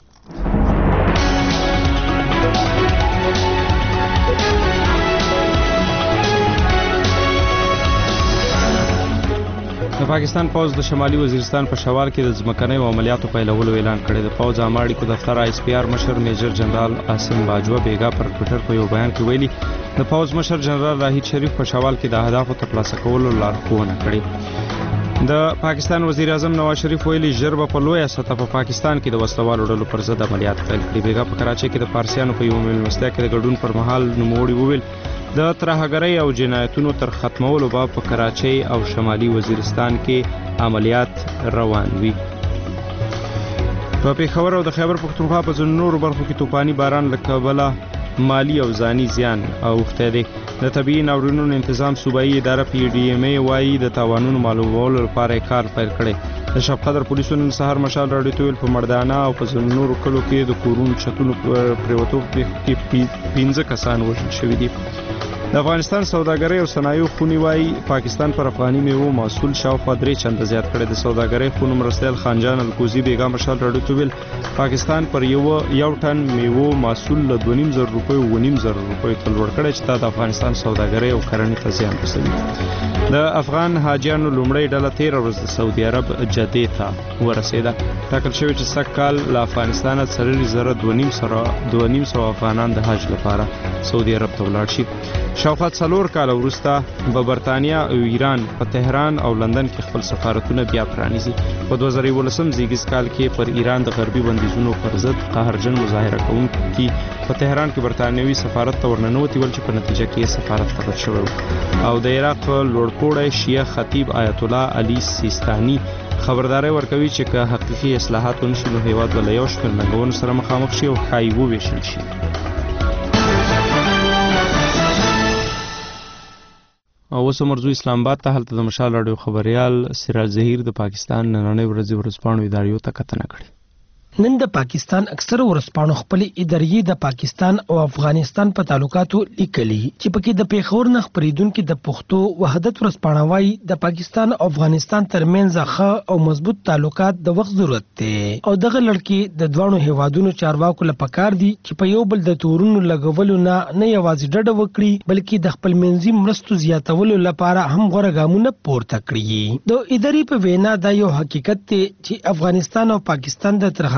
د پاکستان پوځ د شمالي وزیرستان په شوال کې د ځمکنیو عملیاتو پیلولو اعلان کړی. د پوځ عامه اړیکو دفتر ISPR مشر میجر جنرال عاصم باجوه بیګا پر ټویټر په یو بیان کې ویلي د پوځ مشر جنرال راحیل شریف په شوال کې د اهدافو ترلاسه کولو لارښوونه کړې. د پاکستان وزیر اعظم نواز شریف ویلي ژر به په لویه سطح په پاکستان کې د وسلوالو ډلو پر ضد عملیات پیل کړي. بیګا په کراچۍ کې د پارسیانو په یو مېلمستیا کې د ګډون پر مهال نوموړي وویل د ترهګرۍ او جنایتونو تر ختمولو به په کراچۍ او شمالي وزیرستان کې عملیات روان وي. په پېښور او د خیبر پښتونخوا په ځینو نورو برخو کې طوفاني باران له کبله مالی او ځاني زیان اوښتی دی. د طبیعي ناورینونو انتظام صوبایي اداره PDMA وایي د تاوانونو معلومولو لپاره کار پیل کړی. د شب قدر پولیسو نن سهار مشال راډیو ته ویل په مردانه او په ځینو نورو کلو کې د کورونو چتونو پرېوتو پېښو کې 15 کسان وژل شوي دي. د افغانستان سوداګرۍ او صنایعو خونې وایي پاکستان پر افغاني میوو محصول شاوخوا 3 چنده زیات کړی. د سوداګرۍ خونو مرستیال خانجان الکوزي بیګا مشال راډیو ته ویل پاکستان پر یو ټن میوو محصول له 2.5 روپیو 1.5 روپیو ته لوړ کړی چې دا د افغانستان سوداګرۍ او کرنې ته زیان رسوي. د افغان حاجیانو لومړۍ ډله 13 ورځ د سعودي عرب جدې ته ورسېده. ټاکل شوی چې سږ کال له افغانستانه 2.5 افغانان د حج لپاره سعودي عرب ته ولاړ شي. شاوخوا 4 کال وروسته به برتانیا او ایران په تهران او لندن کې خپل سفارتونه بیا پرانیزي. په 2018 زیږیز کال کې پر ایران د غربي بندیزونو پر ضد قهرجن مظاهره کوونکي په تهران کې برتانیوي سفارت ته ورننوتي ول چې په نتیجه کې سفارت فتح شوی او د عراق لوړپوړی شیعه خطیب آیت الله علي سیستاني خبرداري ورکوي چې که حقیقي اصلاحات ونشي نو هیواد به له یو شمېر ننګونو سره مخامخ شي او ښایي وویشل شي. اوس مرزو اسلام آباد ته هلته د مشال راډیو خبريال سراج ظهیر د پاکستان نننۍ ورځې ورځپاڼو اداریو ته کتنه کړې. نن د پاکستان اکثر ورځپاڼو خپل ادارې د پاکستان او افغانستان په تعلقاتو لیکلي چې پکې د پیښور نه خبرېدونکو د پښتو وحدت ورځپاڼه وايي د پاکستان او افغانستان ترمنځ ښه او مضبوط تعلقات د وخت ضرورت دی او دغه لړکې د دوه هیوادونو چارواکو لپاره کار دي چې په یو بل د تورونو لګولو نه یوازې ډډه وکړي بلکې د خپل منځي مرستو زیاتولو لپاره هم غوړه ګامونه پورته کړي. د ادارې په وینا دا یو حقیقت دی چې افغانستان او پاکستان د ترهګرۍ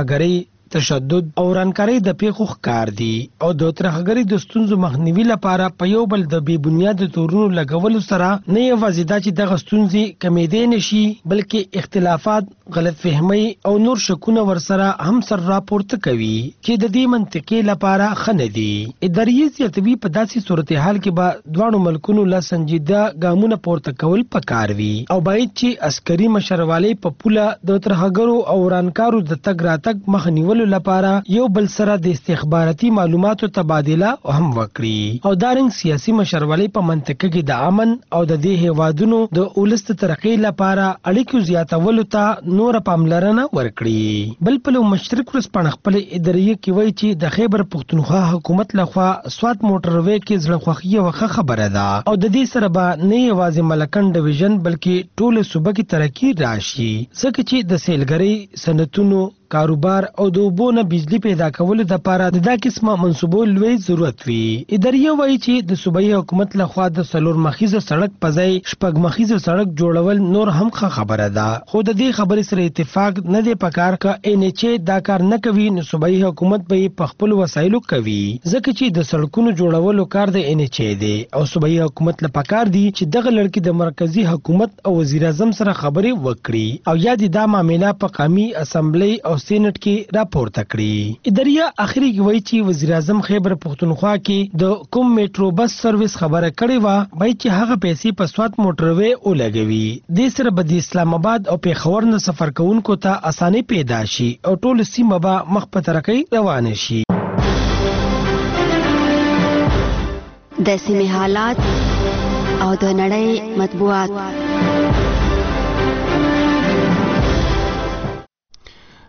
تشدد او ورانکارۍ د پیښو ښکار دي او د ترهګرۍ د ستونزو مخنیوي لپاره په یو بل د بې بنیاد تورونو لګولو سره نه یوازې دا چې دغه ستونزې کمېدې نشي بلکې اختلافات غلط فهمي او نور شکونه ورسره هم سر راپورته کوي چې د دې منطقې لپاره خنه دي. ادارې زیاتوي په داسې صورتحال کې به دواړو ملکونو له سنجیده ګامونه پورته کول پکار وي او باید چې عسکري مشروالۍ په پوله د ترهګرو او ورانکارو د تګ راتګ مخنیولو لپاره یو بل سره د استخباراتي معلوماتو تبادله هم وکړي او دارنګ سیاسي مشروالۍ په منطقه کې د امن او د دې هیوادونو د اولست ترقۍ لپاره اړیکو زیاتولو ته نور پاملرنه ورکړي. بل په مشرق ورځپاڼه خپل ادارې کې وایي چې د خیبر پښتونخوا حکومت لخوا سوات موټروي کې زړه خوښي وخه خبره ده او د دې سره به نه یوازې ملکن ډیویژن بلکې ټول صوبه کې ترقی راشي ځکه چې د سیلګرۍ صنعتونو کاروبار او د اوبو نه بجلی پیدا کولو لپاره د دا قسمه منصوبو لوی ضرورت وي. ادارې وایي چې د صوبایي حکومت لخوا د 4 مخیزه سړک په ځای 6 مخیزه سړک جوړول نور هم ښه خبره ده خو د دې خبرې سره اتفاق نه دی پکار ک NHA دا کار نه کوي نو صوبایي حکومت به په خپل وسایلو کوي ځکه چې د سړکونو جوړولو کار د NHA دی او صوبایي حکومت لپاره پکار دی چې دغه لړکې د مرکزی حکومت او وزیر اعظم سره خبرې وکړي او یا د دا معاملې په قومي اسمبلی او سینټ کې راپورته کړي. ادارې اخري وایي چې وزیر اعظم خیبر پښتونخوا کې د کوم میټرو بس سرویس خبره کړې و وایي چې هغه پیسې په سوات موټروي ولګوي. د سره به د اسلام آباد او پیښور نه سفر کوونکو ته اساني پیدا شي او ټول سیمه به مخ په ترقۍ روان شي. د سیمې حالات او د نړۍ مطبوعات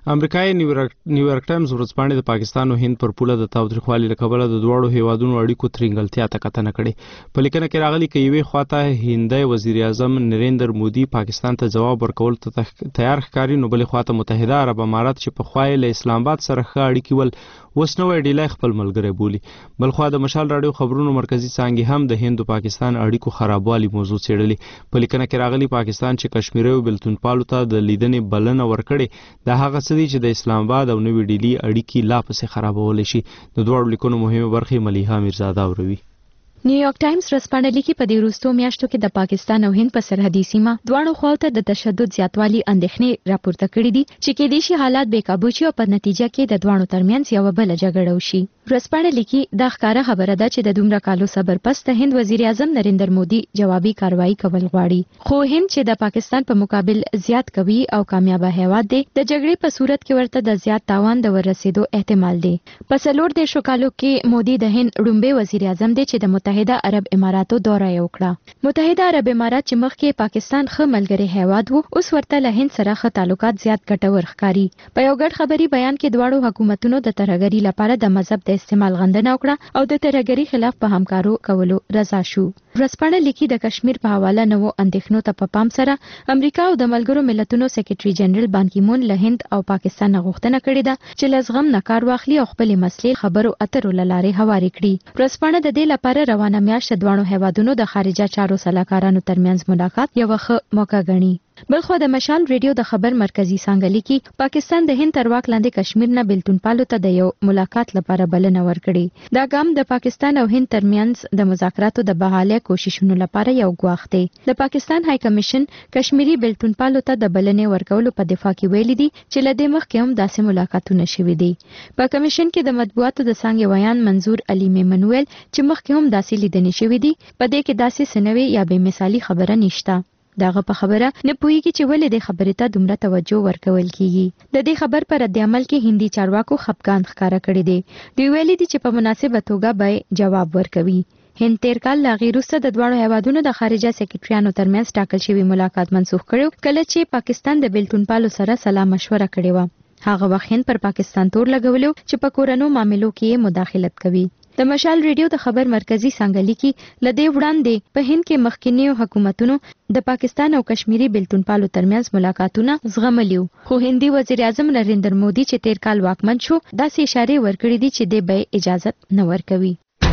امریکایي نیویارک ټایمز ورځپاڼې د پاکستان او هند پر پوله د تاوتریخوالي له کبله د دواړو هیوادونو اړیکو ترنګلتیا ته کتنه کړې. په لیکنه کې راغلي چې یوې خواته هندي وزیر اعظم نریندر مودي پاکستان ته جواب ورکول ته تیار ښکاري، نو بلې خواته متحده عرب امارات چې په خوا له اسلام آباد سره ښه اړیکې ول اوس نوی ډیلی خپل ملګری بولي. بلخوا د مشال راډیو خبرونو مرکزي څانګې هم د هند او پاکستان اړیکو خرابوالي موضوع څېړلې. په لیکنه کې راغلي پاکستان چې کشمیر او بلتونپالو ته د لیدنې بلنه ورکړې، دا هغه څه دي چې د اسلام آباد او نوې ډیلی اړیکې لا پسې خرابولی شي. د دواړو لیکنو مهمه برخې ملیحه میرزاده اوروي. نیویارک ټایمز ورځپاڼه لیکي په دې وروستو میاشتو کې د پاکستان او هند په سرحدي سیمه دواړو خواو ته د تشدد زیاتوالي اندېښنې راپورته کړې دي چې کېدای شي حالات بې قابو شي او په نتیجه کې د دواړو ترمنځ یوه بله جګړه وشي. ورځپاڼه لیکي دا ښکاره خبره ده چې د دومره کالو صبر پس د هند وزیر اعظم نریندر مودي جوابي کاروایی کول غواړي، خو هند چې د پاکستان په مقابل زیات قوي او کامیابه هیواد دی، د جګړې په صورت کې ورته د زیات تاوان د ورسېدو احتمال دی. په 40 کالو کې مودي د هند لومړی وزیر اعظم دی چې د متحده عرب اماراتو دوره یې وکړه. متحده عرب امارات چې مخکې پاکستان ښه ملګری هیواد وو، اوس ورته له هند سره ښه تعلقات زیات ګټور ښکاري. په یو ګډ خبري بیان کې دواړو حکومتونو د ترهګرۍ لپاره د مذهب د استعمال غندنه وکړه او د ترهګرۍ خلاف په همکارو کولو رضا شو. ورځپاڼه لیکي د کشمیر په حواله نوو اندېښنو ته په پام سره امریکا او د ملګرو ملتونو سیکریټري جنرال بان کی مون له هند او پاکستان نه غوښتنه کړې ده چې له زغم نه کار واخلي او خپلې مسلې خبرو اترو له لارې هوارې کړي. ورځپاڼه د دې لپاره روانه میاشت د دواړو هیوادونو د خارجه چارو سلاکارانو ترمنځ ملاقات یوه ښه موقع ګڼي. بلخوا د مشال ریډیو د خبر مرکزی څانګه لیکي پاکستان د هند تر واک لاندې کشمیر نه بلتونپالو ته د یو ملاقات لپاره بلنه ورکړې. دا ګام د پاکستان او هند ترمنځ د مذاکراتو د بحالۍ کوششونو لپاره یو ګواښ دی. د پاکستان های کمیشن کشمیری بلتونپالو ته د بلنې ورکولو په دفاع کې ویلي دي چې له دې مخکې هم داسې ملاقاتونه شوي دي. په کمیشن کې د مطبوعاتو د څانګې ویان منظور علي میمن ویل چې مخکې هم داسې لیدنې شوي دي، په دې کې داسې څه نوې یا بې مثالي خبره نشته. داغه په خبره نه پوهیږي چې ولې د خبرې ته دومره توجه ورکول کیږي. د دې خبر پر رد عمل کې هندي چارواکو خپګان ښکاره کړی دی. دوی ویلي دي چې په مناسبه توګه به جواب ورکوي. هند تیر کال لا غیر وروسته د دواړو هیوادونو د خارجه سیکریټریانو ترمنځ ټاکل شوی ملاقات منسوخ کړو، کله چې پاکستان د بلتونپالو سره سلا مشوره کړې وه. هغه وخت هند پر پاکستان تور لګولو چې په کورنو معاملو کې مداخلت کوي. د مشال ریډیو د خبر مرکزی څانګه لیکي لدې وړاندې په هند کې مخکینیو حکومتونو د پاکستان او کشمیری بلتونپالو ترمنځ ملاقاتونه زغملیو، خو هندي وزیر اعظم نریندر مودي چې تیر کال واکمن شو داسې اشارې ورکړې دي چې د به اجازه نه ورکوي.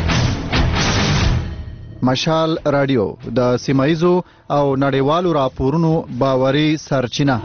مشال راډیو د سیمایزو او نړیوالو راپورونو باوري سرچینه.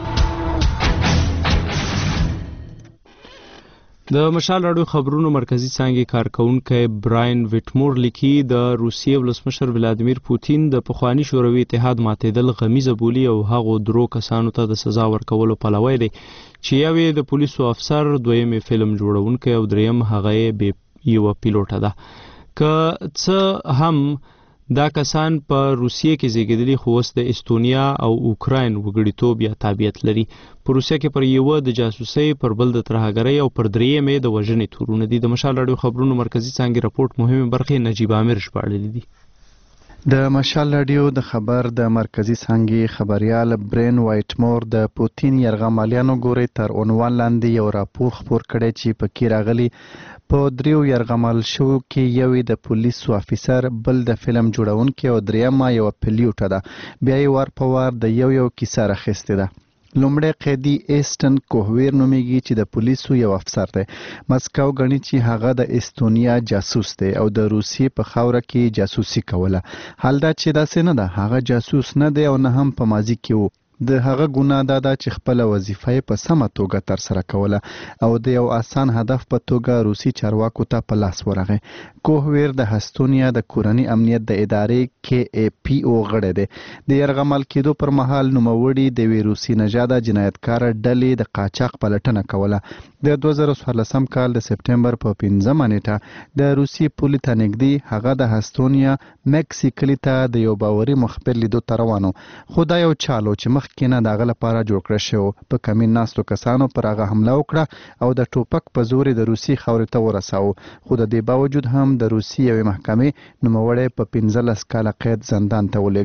د مشال راډیو خبرونو مرکزی څانګې کارکونکی براین ویټمور لیکي د روسیې ولسمشر ولادیمیر پوتین د پخواني شوروي اتحاد ماتېدل غمیزه بولي او هغو درو کسانو ته د سزا ورکولو پلوی دی چې یو یې د پولیسو افسر، دویم یې فلم جوړونکی او دریم هغه یې یوه پیلوټه ده. که څه هم دا کسان په روسیې کې زیږیدلي خو اوس د استونیا او اوکراین وګړیتوب یا تابعیت لري. په روسیه کې پر یوه د جاسوسۍ، پر بل د ترهګرۍ او پر درېیم یې د وژنې تورونه دي. د مشال راډیو خبرونو مرکزي څانګې رپورټ مهمې برخې نجیب عامر ژباړلي دي. د مشال راډیو د خبر د مرکزی څانګې خبريال برین وایټمور د پوتین یرغمالیانو ګوري تر عنوان لاندې یو راپور خپور کړی چې پکې راغلي په دریو یرغمال شو کې یو د پولیسو افیسر، بل د فلم جوړونکی او درېیمه یو پیلوټه ده. بیا یې وار په وار د یو کیسه راخیستې ده. لومړی قیدي ایسټن کوهویر نومیږي چې د پولیسو یو افسر دی. مسکو غني چې هغه د استونیا جاسوس دی او د روسیې په خاوره کې جاسوسي کوله. حال دا چې داسې نه ده، هغه جاسوس نه دی او نه هم په ماضي کې وو. د هغه ګناه دا ده چې خپله وظیفه یې په سمه توګه ترسره کوله او د یو آسان هدف په توګه روسي چارواکو ته په لاس ورغی. کوهویر د هستونیا د کورني امنیت د ادارې KAPO غړی دی. د یرغمال کېدو پر مهال نوموړي د یوې روسي نژاده جنایتکاره ډلې د قاچاق پلټنه کوله. د 2014 کال د سپټمبر په 5 نیټه د روسي پولې ته نږدې هغه د هستونیا مکسیکلي ته د یو باوري مخبر لیدو ته روانو، خو دا یو چالو چې مخکې نه د هغه لپاره جوړ کړی شوی. په کمین ناستو کسانو پر هغه حمله وکړه او د ټوپک په زور د روسي خاورې ته ورساوه، خو د دې باوجود هم د روسي یوې محکمې نوموړی په 15 کاله قید زندان ته ولېږه.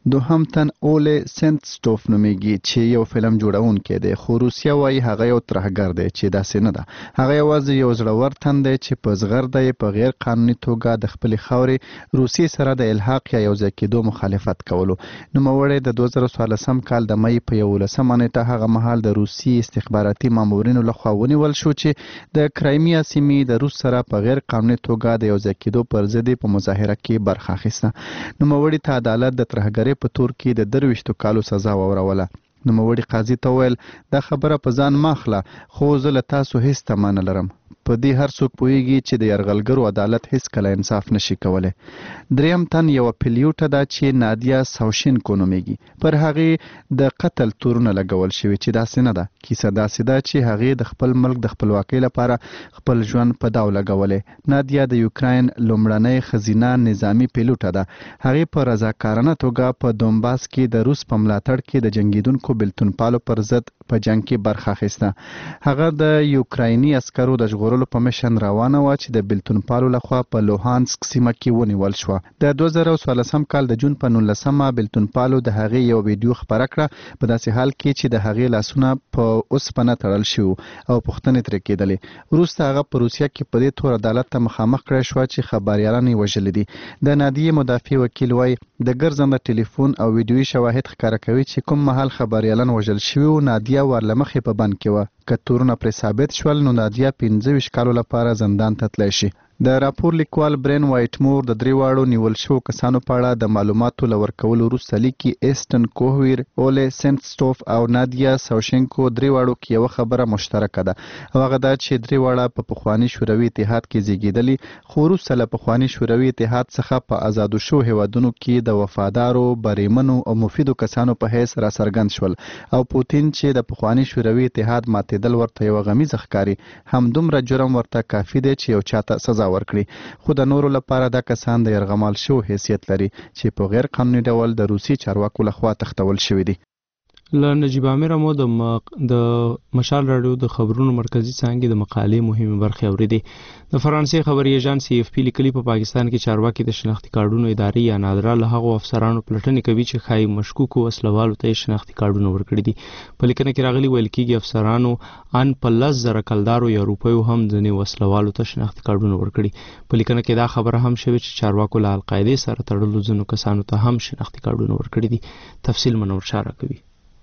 دوهم تن اوله سنتستوف نومیږي چې یو فلم جوړونکی دی خو روسیا وایي هغه یو ترهګر دی چې داسې نه ده. هغه یوازې یو زړور تن دی چې په زغرده یې په غیر قانوني توګه د خپلې خاورې روسیې سره د الحاق یا یوځای کېدو مخالفت کولو. نوموړی د 2014 کال د مۍ په 11 نیټه هغه مهال د روسي استخباراتي مامورینو لخوا ونیول شو چې د کرایمیا سیمې د روس سره په غیر قانوني توګه د یوځای کېدو پر ضد په مظاهره کې برخه اخیسته. نوموړي ته عدالت د ترهګرۍ په تور کې د 23 کالو سزا ووروله. نوموړي قاضي ته وویل دا خبره په ځان ماخله خو زه له تاسو هیڅ تمه نه لرم. په دې هر څوک پوهیږي چې د یرغلګرو عدالت هیڅ کله انصاف نشي کولی. دریم تن یوه پیلیوټه ده چې نادیا ساوشینکو نومیږي. پر هغې د قتل تورونه لګول شوي چې داسې نه ده. کیسه داسې ده چې هغې د خپل ملک د خپلواکۍ لپاره خپل ژوند په داو لګولی. نادیا د یوکراین لومړنۍ ښځینه نظامي پیلوټه ده. هغې په رضاکارانه توګه په دومباس کې د روس په ملاتړ کې د جنګیدونکو بېلتونپالو پر ضد په جنګ کې برخه اخیسته. هغه د یوکرایني عسکرو د ژغورلو په مشن روانه وه چې د بېلتونپالو لخوا په لوهانسک سیمه کې ونیول شوه. د 2014 کال د جون په 19 بېلتونپالو د هغې یو ویډیو خپره کړه په داسې حال کې چې د هغې لاسونه په اوسپنه تړل شوي او پوښتنې ترې کېدلې. وروسته هغه په روسیه کې په دې تور عدالت ته مخامخ کړی شوه چې خبریالان یې وژلي دي. د نادیې مدافع وکیل وایي د ګرځنده ټلیفون او ویډیویي شواهد ښکاره کوي چې کوم مهال خبریالان وژل شوي وو نادیه ورله مخې په بند کې وه. که تورونه پرې ثابت شول نو نادیه 25 کالو لپاره زندان ته تللی شي. د راپور لیکوال برین وایټمور د درې واړو نیول شوو کسانو په اړه د معلوماتو له ورکولو وروسته لیکي ایسټن کوهویر، اوله سنتستوف او نادیا ساوشینکو درې واړو کې یوه خبره مشترکه ده او هغه دا چې درې واړه په پخواني شوروي اتحاد کې زیږېدلي خو وروسته له پخواني شوروي اتحاد څخه په آزادو شوو هیوادونو کې د وفادارو، بریمنو او مفیدو کسانو په حیث راڅرګند شول او پوتین چې د پخواني شوروي اتحاد ماتېدل ورته یوه غمیزه ښکاري همدومره جرم ورته کافي دی چې یو چاته سزا ورکړي. خو د نورو لپاره دا کسان د یرغمال شو حیثیت لري چې په غیر قانوني ډول د روسي چارواکو لخوا تښتول شوي دي. له نجیب عامر مو د مشال راډیو د خبرونو مرکزی څانګې د مقالې مهمه برخه اوریدي. د فرانسې خبري ایجنسی AFP لیکلي په پاکستان کې چارواکي د شناختی کارډونو ادارې یا نادره له هغو افسرانو پلټنې کوي چې ښایي مشکوکو وسلوالو ته شناختی کارډونه ورکړي دي. په لیکنه کې راغلي ویل کېږي افسرانو ان په 10,000 کلدارو یا روپیو هم ځینې وسلوالو ته شناختی کارډونه ورکړي. په لیکنه کې دا خبره هم شوې چې چارواکو له القاعده سره تړلو ځینو کسانو ته هم شناختی کارډونه ورکړي دي. تفصیل منور شاه کوي.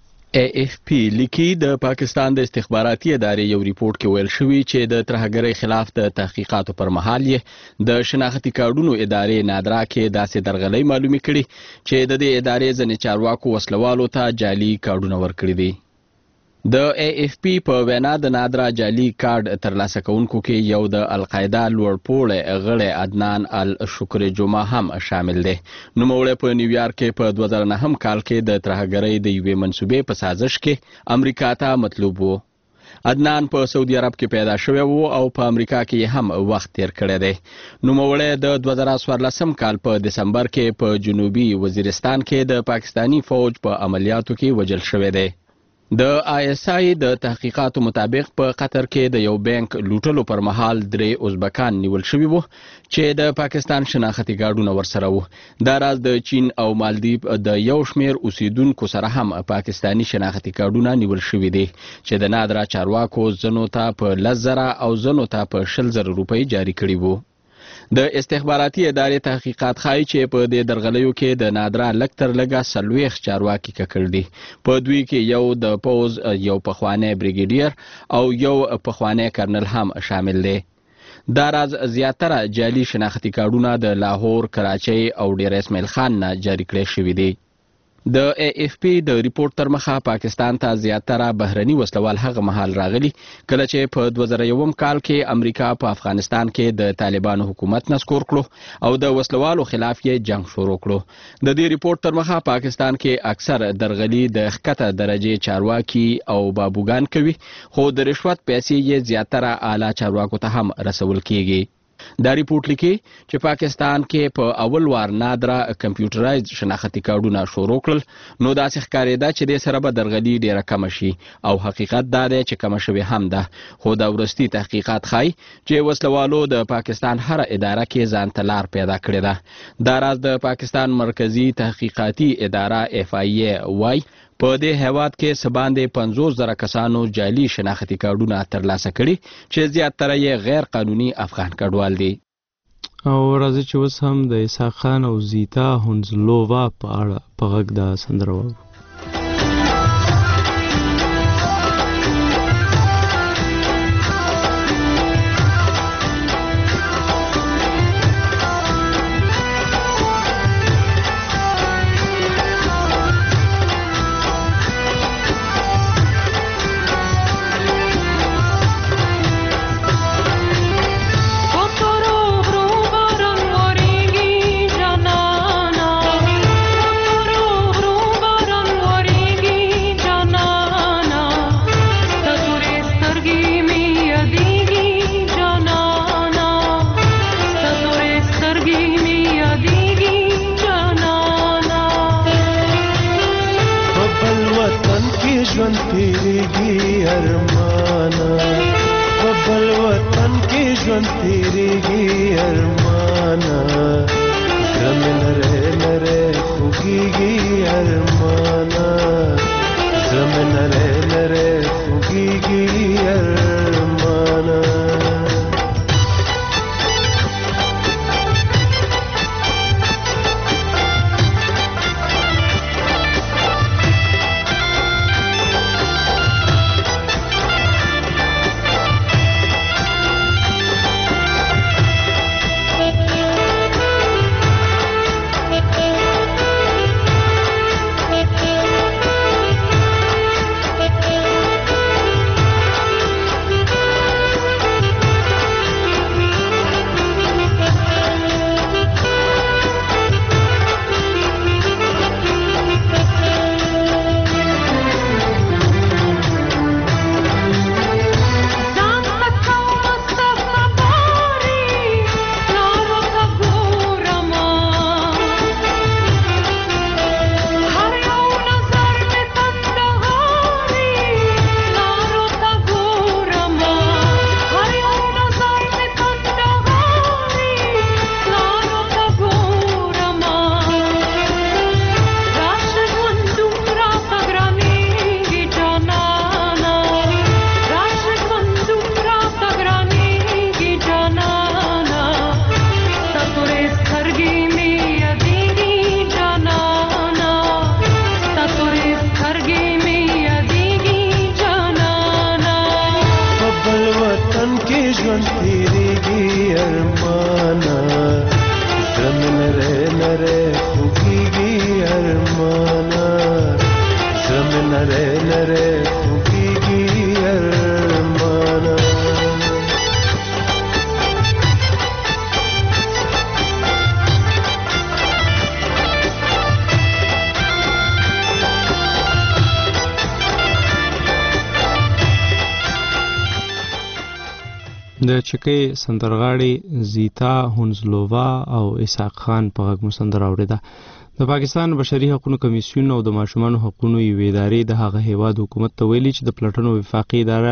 AFP لیکي د پاکستان د استخباراتي ادارې یو ریپورت کې ویل شوی چې د ترهګرۍ خلاف د تحقیقاتو پر مهال یې د شناختی کارډونو ادارې نادرا کې داسې درغلۍ معلومي کړي چې د دې ادارې ځینې چارواکو وسلوالو ته جعلي کارډونه ورکړي دي. د AFP په وینا د نادرا جعلي کارډ ترلاسه کوونکو کې یو د القاعده لوړپوړی غړی عدنان الشکر جمعه هم شامل دی. نوموړی په نیویارک کې په 2009 کال کې د ترهګرۍ د یوې منصوبې په سازش کې امریکا ته مطلوب و. عدنان په سعودي عرب کې پیدا شوی و او په امریکا کې هم وخت تیر کړی دی. نوموړی د 2014 کال په دسمبر کې په جنوبي وزیرستان کې د پاکستانی فوج په عملیاتو کې وژل شوی دی. د ISI د تحقیقاتو مطابق په قطر کې د یو بانک لوټلو پر مهال 3 ازبکان نیول شوي وو چې د پاکستان شناختی کارډونه ورسره وو. دا راز د چین او مالدیپ د یو شمیر اوسیدونکو سره هم پاکستانی شناختی کارډونه نیول شوي دي چې د نادرا چارواکو ځنو ته په 10,000 او ځنو ته په 20,000 روپۍ جاری کړي وو. د استخباراتي ادارې تحقیقات ښایي چې په دې درغلیو کې د نادرا لږ تر لږه 40 چارواکي ککړ دي. په دوی کې یو د پوز یو پخوانی بریګیډیر او یو پخوانی کرنل هم شامل دی. دا راز زیاتره جعلي شناختی کارډونه د لاهور، کراچۍ او ډیر اسماعیل خان نه جاری کړي شوي دي. د AFP د ریپورت تر مخه پاکستان ته زیاتره بهرني وسلوال هغه مهال راغلي کله چې په 2001 کال کې امریکا په افغانستان کې د طالبانو حکومت نسکور کړو او د وسلوالو خلاف یې جنگ شروع کړو. د دې ریپورت تر مخه پاکستان کې اکثر درغلي د ښکته درجه چارواکي او بابوګان کوي خو د رشوت پیسې یې زیاتره اعلی چارواکو ته هم رسول کیږي. دا ریپورت لیکي چې پاکستان کې په اول وار نادره کمپیوټرایز شناختي کارډونه شروع کړل نو داسې ښکارېده چې دې سره به درغلي ډیره کمه شي او حقیقت دا دی چې کمه شوې هم ده خو دا وروستي تحقیقات ښایي چې وسلوالو د پاکستان هره اداره کې ځان ته لار پیدا کړې ده دا راز د پاکستان مرکزی تحقیقاتي اداره FIA وایي په دې هیواد کې سباندې 50,000 کسانو جعلي شناختي کارډونه ترلاسه کړي چې زیاتره یې غیر قانوني افغان کډوال دي. او راځي چې اوس هم د اسحاق خان او زیتا هونزلووا په اړه په غږ د سندره واورو. د چکی سندرغاړي زیتا هونزلووا او اسحاق خان په غږ سندره اوریده. د پاکستان بشري حقوقو کمیسیون او د ماشومانو حقوقو یوې ادارې د هغه هیواد حکومت ته ویلي چې د پلټنو وفاقي اداره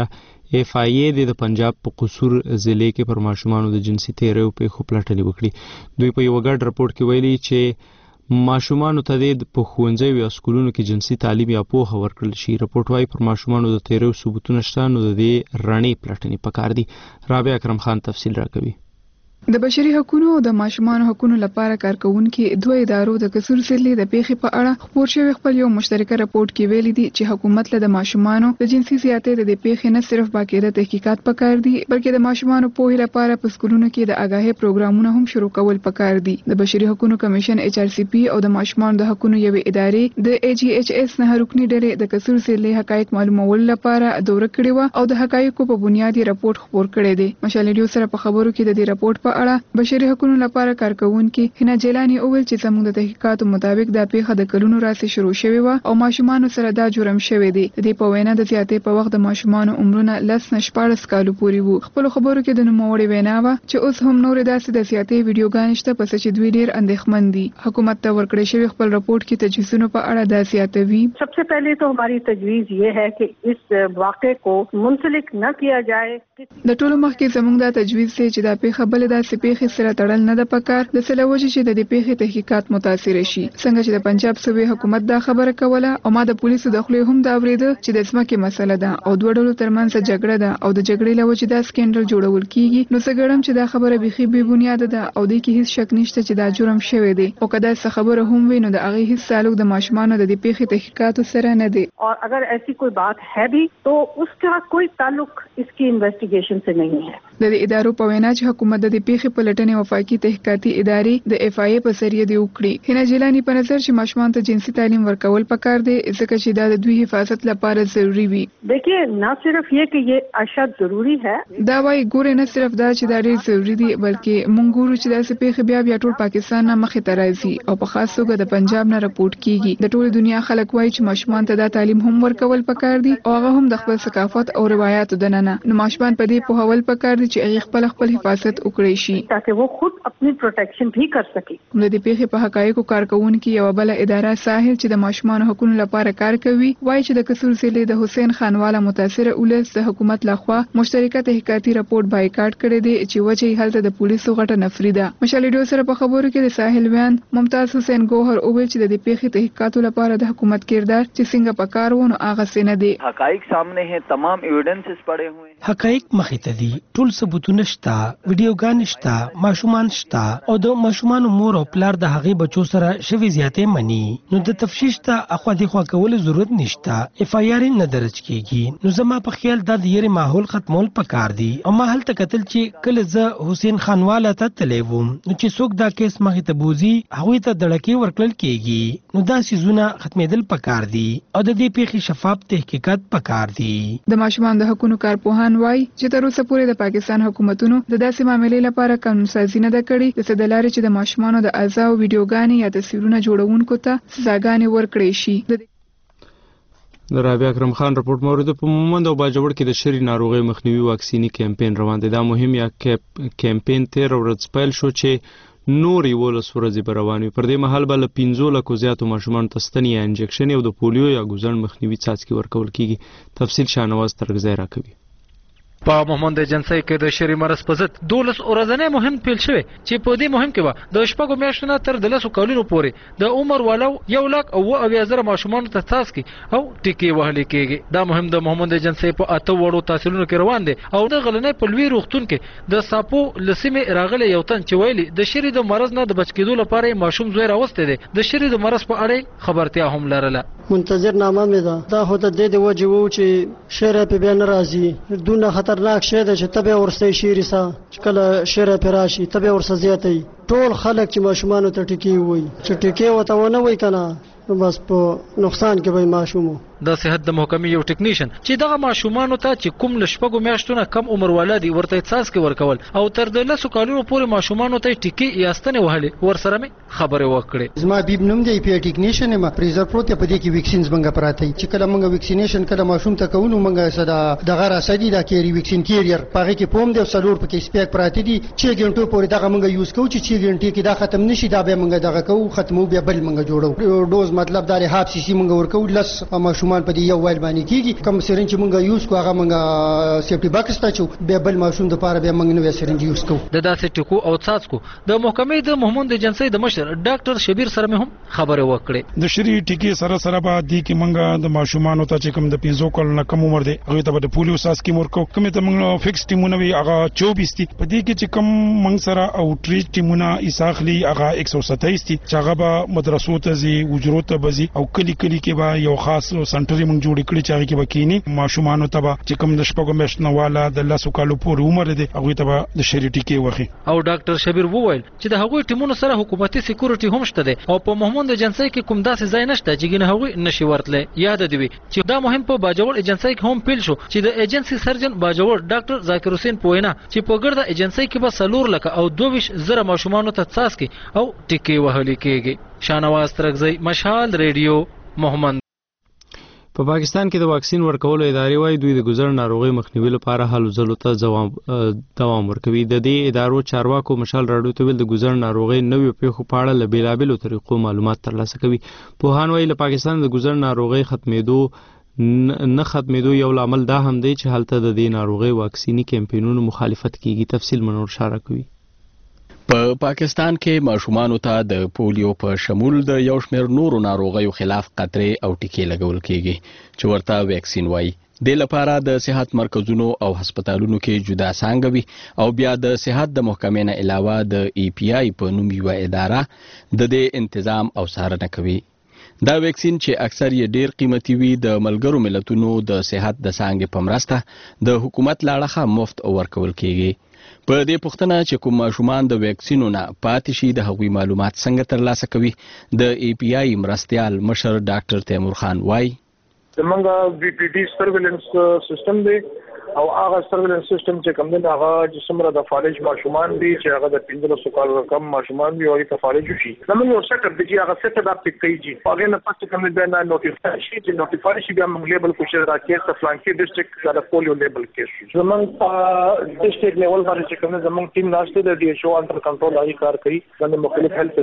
FIA د پنجاب په قصور ضلع کې پر ماشومانو د جنسي تیریو پیښو پلټنې وکړي. دوی په یو ګډ رپورت کې ویلي چې ماشومانو ته د ښوونځیو یا سکولونو کې جنسي تعلیم یا پوهه ورکړل شي. رپورت وايي پر ماشومانو د تیریو ثبوتونه شته نو د دې رڼې پلټنې پکار دي. رابعه اکرم خان تفصیل راکوي. د بشري حقوقو او د ماشومانو حقوقو لپاره کارکونکو دوه ادارو د قصور ضلع د پیښې په اړه خبر شوی خپل یو مشترکه رپورت کې ویلي دي چې حکومت له د ماشومانو د جنسي زیاتې د پیښې نه صرف باقاعده تحقیقات پکار دي بلکې د ماشومانو پوهې لپاره په سکولونو کې د آگاهي پروګرامونه هم شروع کول پکار دي. د بشري حقوقو کمیشن HRCP او د ماشومانو د حقوقو یوې ادارې د AGHS نه رکني ډلې د قصور ضلع حقایق معلومول لپاره دوره کړې و او د حقایقو په بنیادي رپورت خبر کړی دی. مشال ریډیو سره په خبرو کې د دې رپورت په په اړه بشري حقوقو لپاره کارکونکو هنا جیلانی اول چې زموږ د تحقیقاتو مطابق دا پیښه د کلونو راځي شروع شوې و او ماشومان سره دا جرم شوی دی. د دې په وینا د زیاتې په وخت د ماشومان عمرونه 14 کالو پورې وو. خپل خبرو کې د نوموړي وینا و چې اوس هم نور داسې د زیاتې ویډیوګانې شته پس چې دوی ډیر اندېښمن دي. حکومت ته ورکړی شوی خپل رپورت کې تجویزونو په اړه دا زیاتوي. सबसे पहले तो हमारी तजवीज ये है कि इस वाक़े को मुंसलिक न किया जाए. د ټولو مخکې زموږ دا تجویز دی چې دا پیښه بل داسې پیښې سره تړل نه ده پکار د سلوجي چې د دې پیښې تحقیقات متاثر شي. څنګه چې د پنجاب صوبې حکومت دا خبره کوله او ما د پولیسو د خلې هم دا اوریده چې د ځمکې مسله ده او دوه ډلو ترمنځ جګړه ده او د جګړې له وجې دا سکینډل جوړول کیږي نو زه ګڼم چې دا خبره بيخي بې بنیاد ده او د کې هیڅ شک نشته چې دا جرم شوی دی او کدا څه خبره هم وي نو د هغه هیڅ تعلق د ماشومان د دې پیښې تحقیقاتو سره نه دی. और अगर ऐसी कोई बात है भी तो उसका कोई ताल्लुक इसकी इन्वेस्टिगेशन से नहीं है. د دې ادارو په وینا چې حکومت د دې پیښې په لټنې وفاقي تحقیقاتي ادارې د اف آی ای په ذریعہ دی وکړي. هنا جیلانی په نظر چې ماشومان ته جنسي تعلیم ورکول پکار دی ځکه چې دا د دوی حفاظت لپاره ضروری وي. देखिए ना सिर्फ ये कि ये اشد ضروری है دا وايي ګوره نه صرف دا چې دا ډیر ضروری دی بلکې مونږ ګورو چې دا پیښه بیا ټول پاکستان نه مخې ته راځي او په خاص توګه د پنجاب نه راپورټ کیږي. د ټول دنیا خلک وایي چې ماشومان ته دا تعلیم هم ورکول پکار دی او هغه هم د خپل ثقافت او روایتو د نه نو ماشومان په دې په حوال پکار دي چې هغه خپل حفاظت وکړي شي تاکہ وہ خود اپنی پروټیکشن بھی کر سکے. د دې پیښې په حقایقو کارکونکو یو بل اداره ساحل چې د ماشومان حقوقو لپاره کار کوي وایي چې د قصور ضلع د حسین خانواله متاثر اولس د حکومت لخوا مشترکه تحقیقاتي راپور بایکاټ کړی دی چې وجه هلته د پولیسو غټه نفری ده. مشال ډیو سره په خبرو کې د ساحل ویان ممتاز حسین ګوهر او چې د دې پیښې تحقیقاتو لپاره د حکومت کردار چې څنګه پکار ونه هغه سینه دی. حقایق سامنے ہیں تمام ایویډنسز پڑے ہوئے ہیں. حقایق مخې ته دي ټول ثبوتونه شته ویډیوګان شته ماشومان شته او د ماشومان مور او پلار د هغې بچو سره شوي زیاتې مني نو د تفتیش ته اخوا دېخوا کولو ضرورت نشته. اف آی آر نه درج کیږي نو زما په خیال دا د یری ماحول ختمول پکار دي او ما هلته کتل چې کله زه حسین خانواله ته تللی وم نو چې څوک دا کیس مخې ته بوزي هغوی ته دړکې ورکړل کیږي نو دا سیزونه ختمېدل پکار دي او د دې پیښې شفاف تحقیقات پکار دي. د ماشومان د حقوقو کارپوهان وایي چې تر اوسه پورې د پاکستان حکومتونو د داسې معاملې لپاره قانون سازي نه ده کړې د سدلاري چې د ماشومانو د اعضاء او ویډیوګانې یا تصویرونه جوړونکو ته سزاګانې ورکړې شي. د رابعه اکرم خان رپورټ مورد په مومند او باجوړ کې د شری ناروغي مخنیوي واکسینی کمپاین روان دی. دا مهم یا کمپاین 13 ورځ پیل شو چې نور یو ولس ورځې روان وي. پر دې مهال بل 15 لکه زیاتو ماشومان تستنی یا انجکشن او د پولیو یا ګوزن مخنیوي څاڅکي ورکول کیږي. تفصیل شاهنواز ترګزی راکوي. په مومند ایجنسی کې د شری مرض په ضد 12 ورځنی مهم پیل شوی چې په دې مهم کې و د شپږو میاشتو نه تر 10 کلونو پورې د عمر والو 1,00,000 ماشومان ته څاڅکي او ټیکې وهل کېږي. دا مهم د مومند ایجنسی په 8 وړو تحصیلونو کې روان دي او د غلنې په لوی روغتون کې د ساپو لسمه راغله یو تن چې ویلي د شری د مرض نه د بچ کېدو لپاره ماشوم زوی راوسته دي. د شری د مرض په اړه خبرتیا هم لرله. منتظر نامه مې ده دا هو ته د وجه وو چې شری په بیا ناراضي دونه خطرناک شی ده چې تبه ورسته شيري سا کله شری په راشي تبه ورسته زیاتې ټول خلک چې ماشومان ته ټکی وي چې ټکی وته ونه وي کنه نو بس په نقصان کې به ماشومو. د صحت د محکمې یو ټیکنیشن چې دغه ماشومانو ته چې کوم لشپږو میاشتو نه کم عمر ولادي ورته څاڅکي ورکول او تر 10 کالونو پورې ماشومانو ته ټیکی یاستنه وهلې ورسره مې خبره وکړه. زما بیب نوم دی پی ټیکنیشن ما پریزر پروت په دې کې ویکسینز منګه پراته چې کله منګه ویکسینیشن کله ماشوم ته کوو منګه صدا دغه راسدي دا کیری ویکسین کیریئر پاره کې پوم دی سلور پکې سپیک پراته دي چې ګنټو پورې دغه منګه یوز کوو چې ګنټي کې دا ختم نشي دا به منګه دغه کوو ختمو بیا بل منګه جوړو ډوز مطلب دا هاف سی سی منګه ورکو لس ماشومان په دې یو وایل باندې کیږي کوم سرنج منګه یوز کو هغه منګه سیفټي باکس ته چو به بل ماشوم د پاره به منګه نو سرنج یوز کو. د داسې ټکو او څاڅکو د محکمې د مومند ایجنسی د مشر ډاکټر شبیر سره هم خبره وکړه. د شری ټکی سره سره به دي کې منګه د ماشومان ته چې کوم د 15 کال نه کم عمر دي هغه ته د پولیو ساس کې مورکو کوم ته منګه فکس ټیمونه وی هغه 24 دي په دې کې چې کوم منګ سره او ټریټ ټیمونه ایساخلی هغه 127 دي چې هغه به مدرسو ته زی وجرو ته بزي او کلی کې به یو خاص سنټر موږ جوړ کړی چې هغه کې به کینی ماشومان ته به چې کوم د شپږو میاشتو والا د 10 کالو پورې عمر دی هغه ته به د شری ټیکې وخی. او ډاکټر شبیر وویل چې د هغوی ټیمونو سره حکومتي سکیورټي هم شته دی او په محمود ایجنسی کې کوم داسې ځای نشته چې ګنه هغوی نشي ورتله. یاد دی چې دا مهم په باجوړ ایجنسی کې هم پیل شو چې د ایجنسی سرجن باجوړ ډاکټر ذاکر حسین پوینا چې په ګرده ایجنسی کې به 4 لک او 22 ماشومان ته څاسکي او ټیکې وهلي کېږي. شانواز ترغزی مشال ریډیو محمد. په پاکستان کې د واکسین ورکولو ادارې وايي دوی د ګذر ناروغي مخنیوي لپاره هلو ځلو ته دوام ورکوي. د دې ادارو چارواکو مشال راډیو ته ویل د ګذر ناروغي نوې پیښو په اړه له بیلابیلو طریقو معلومات ترلاسه کوي. پوهان وايي له پاکستان د ګذر ناروغي نه ختمېدو یو لامل دا هم دی چې هلته د دې ناروغي واکسینی کمپاینونو مخالفت کیږي. تفصیل منور شاره کوي. په پاکستان کې ماشومانو ته د پولیو په شمول د یو شمېر نورو ناروغیو خلاف قطرې او ټیکې لګول کېږي چې ورته ویکسین وایي. د لپاره د صحت مرکزونو او هسپتالونو کې جدا څانګه وي او بیا د صحت د محکمې نه علاوه د ای پی آی په نوم یوه اداره د دې تنظیم او څارنه کوي. دا ویکسین چې اکثر یې ډیر قیمتي وي د ملګرو ملتونو د صحت د څانګې په مرسته د حکومت له اړخه مفت ورکول کېږي. په دې پوښتنه چې کوم ماشومان د ویکسینونو نه پاتې شي د هغوی معلومات څنګه ترلاسه کوي د ای پی آی مرستیال مشر ډاکټر تیمور خان وایي زمونږ بی پی ډي سرویلنس سیستم دی او هغه سرویلنس سیستم چې کوم دی هغه چې څومره د فالج ماشومان دي چې هغه د 15 کالو کم ماشومان دي او یې فالج شي زمونږ یو سیټ اپ دی چې هغه سیټ اپ پک کوي هغه نه پاتې کوم دی نه نوټیفای شي چې نوټیفای شي بیا موږ لیبل کوشش راکې د فلانکی ډسټریکټ د پولیو لیبل کې زمونږ ډسټریکټ لیول باندې چې کوم زمونږ ټیم ناشته د ډي ایچ او انډر کنټرول هغه کار کوي د مختلف هیلث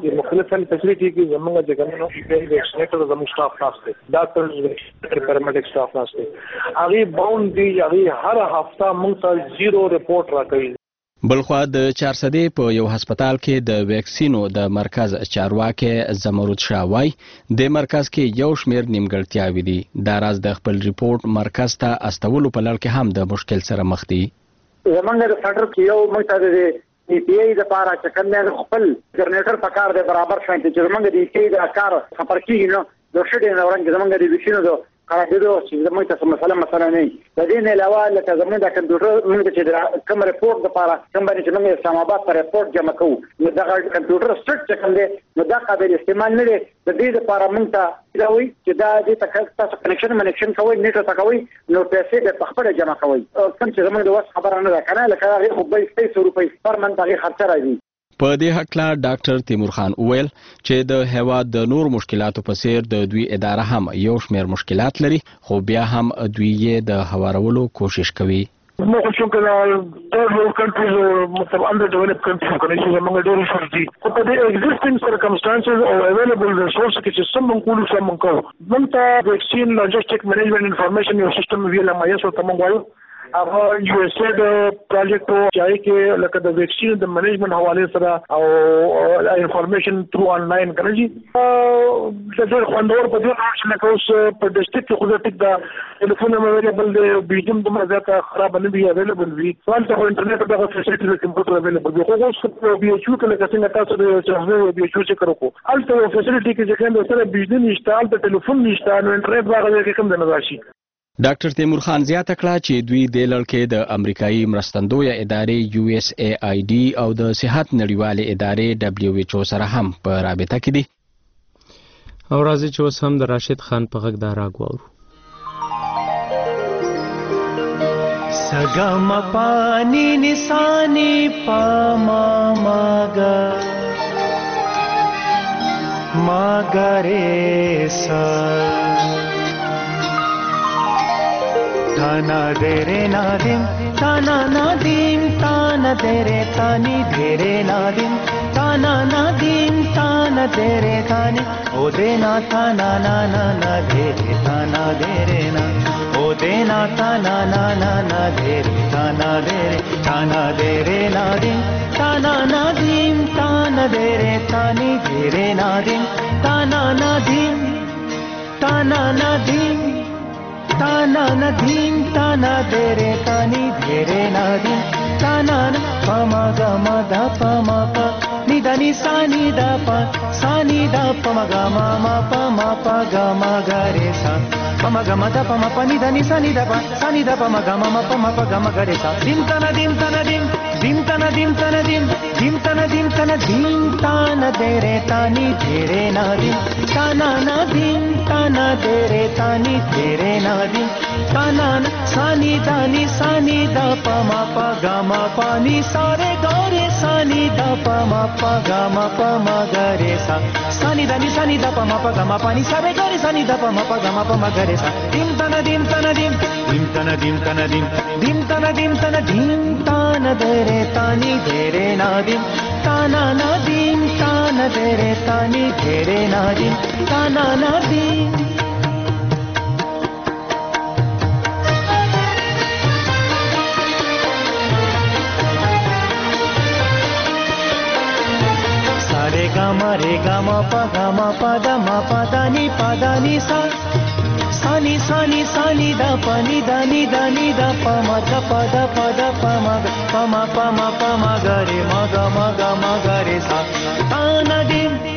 فیسیلیټي کې زمونږ د ګڼو ویکسینیټر زموږ سټاف ناشته ډاکټرز پیرامډیک سټاف ناشته هغه باوند دی هر هفته موږ ته 0 رپورټ راکوي. بلخوا د چارسدې په یو هسپتال کې د ویکسینو د مرکز چارواکي زمرود شاه وایي د مرکز کې یو شمېر نیمګړتیاوې دي. دا راز د خپل ریپورټ مرکز ته استولو په لړ کې هم د مشکل سره مخ دي. زمونږ د سټر کې یو موږ ته د ای پی آی د لپاره چې کوم خپل جنریټر په کار دی برابر شوی چې زمونږ د ای پی آی د کار خبر کیږي نو د شډې نه ورنګ زمونږ د ویکسینو د قراردادو چې زموږ ته مسله نه د دې نه علاوه لکه زموږ د کمپیوټر موږ چې کوم رپورټ لپاره کوم باندې چې موږ اسلام آباد پر رپورټ جمع کوو نو دا کمپیوټر سټ چې کوم دی نو دا قابل استعمال نه دی د دې لپاره موږ ته دا وایي چې دا د تاسو کنیکشن کوي نیټ ته کوي نو پیسې په خپل جمع کوي کوم چې زموږ د وس خبره نه ده کنه لکه هغه خو به 300 روپۍ پر منټ هغه خرچه راځي. په دې حق لا ډاکټر تیمور خان وویل چې د هیواد د نور مشکلاتو په څیر د دوی اداره هم یو شمېر مشکلات لري خو بیا هم دوی یې د هوارولو کوشش کوي. موږ چې کله د کنټریز مطلب انډر ډیولپ کنټریز کوي چې موږ ډېر شورتي په دې ایگزیسټینګ سرکمسټانسز او اویلیبل ریسورس کې چې سم موږ سم کوو موږ ته ویکسین لاجستیک منیجمنت انفارمیشن یو سیستم ویل ما یې سو ته موږ وایو هغه یو اس ای د پروجیکټ چې کې لکه د ویکسین د منیجمنت حواله سره او انفارمیشن تھرو انلاین کوي د ډېر خوندور په دې اړه چې اوس په ډسټریکټ کې خو د ټیک د ټلیفون اویلیبل دی بیجم د مزه خراب نه دی اویلیبل وي فال ته انټرنیټ دغه فیسیلیټي د کمپیوټر اویلیبل دی خو اوس په بي ایچ او کې لکه څنګه تاسو د چارجر بي ایچ او چې کړو الته فیسیلیټي کې چې کوم سره بجلی نشته الته ټلیفون نشته نو انټرنیټ باغ کې کوم نه راشي. ډاکټر تیمور خان زیاته کړه چې دوی د لړ کې د امریکایي مرستندویه ادارې یو اس ای آی ډي او د صحت نړیوالې ادارې دبليو ایچ او سره هم په رابطه کې دي. او راځي چې اوس هم د راشد خان په غږ دا راګ واورو. سګم پانی نسانی پاما ماګره سا تانا دیرے نادم تانا نادم تانا دیرے تانی دیرے نادم تانا نادم تانا دیرے تانی او دینا تانا نا دیرے تانا دیرے نا او دینا تانا نا دیرے تانا دیرے نادم تانا نادم تانا دیرے تانی دیرے نادم تانا نادم تانا نادم تانا ندیم تانا دیرے تانی دیرے نادیم تانا پاما گا ما دا پاما پا نی دا ni sa ni da pa ma ga ma ma pa ga ma ga re sa pa ma ga ma da pa ma pa ni da ni sa ni da pa ma ga ma pa ga ma ga re sa dim tana dim tana dim dim tana dim tana dim dim tana dim tana dim tana de re tani de re na dim tana na dim tana de re tani de re na dim tana na sa ni da pa ma pa ni sa re ga re sa ni da pa ma ga re sa sa ni da pa ma pa ni sa re ga re sa ni da pa ma ga re sa dim tana dim tana dim dim tana dim tana dim dim tana dim tana dim tana de re tani de re na dim tana na dim tana de re tani de re na dim tana na dim re ga ma pa da ni sa sa ni da pa ni da pa ma da pa ma ga re ma ga re sa ta na dim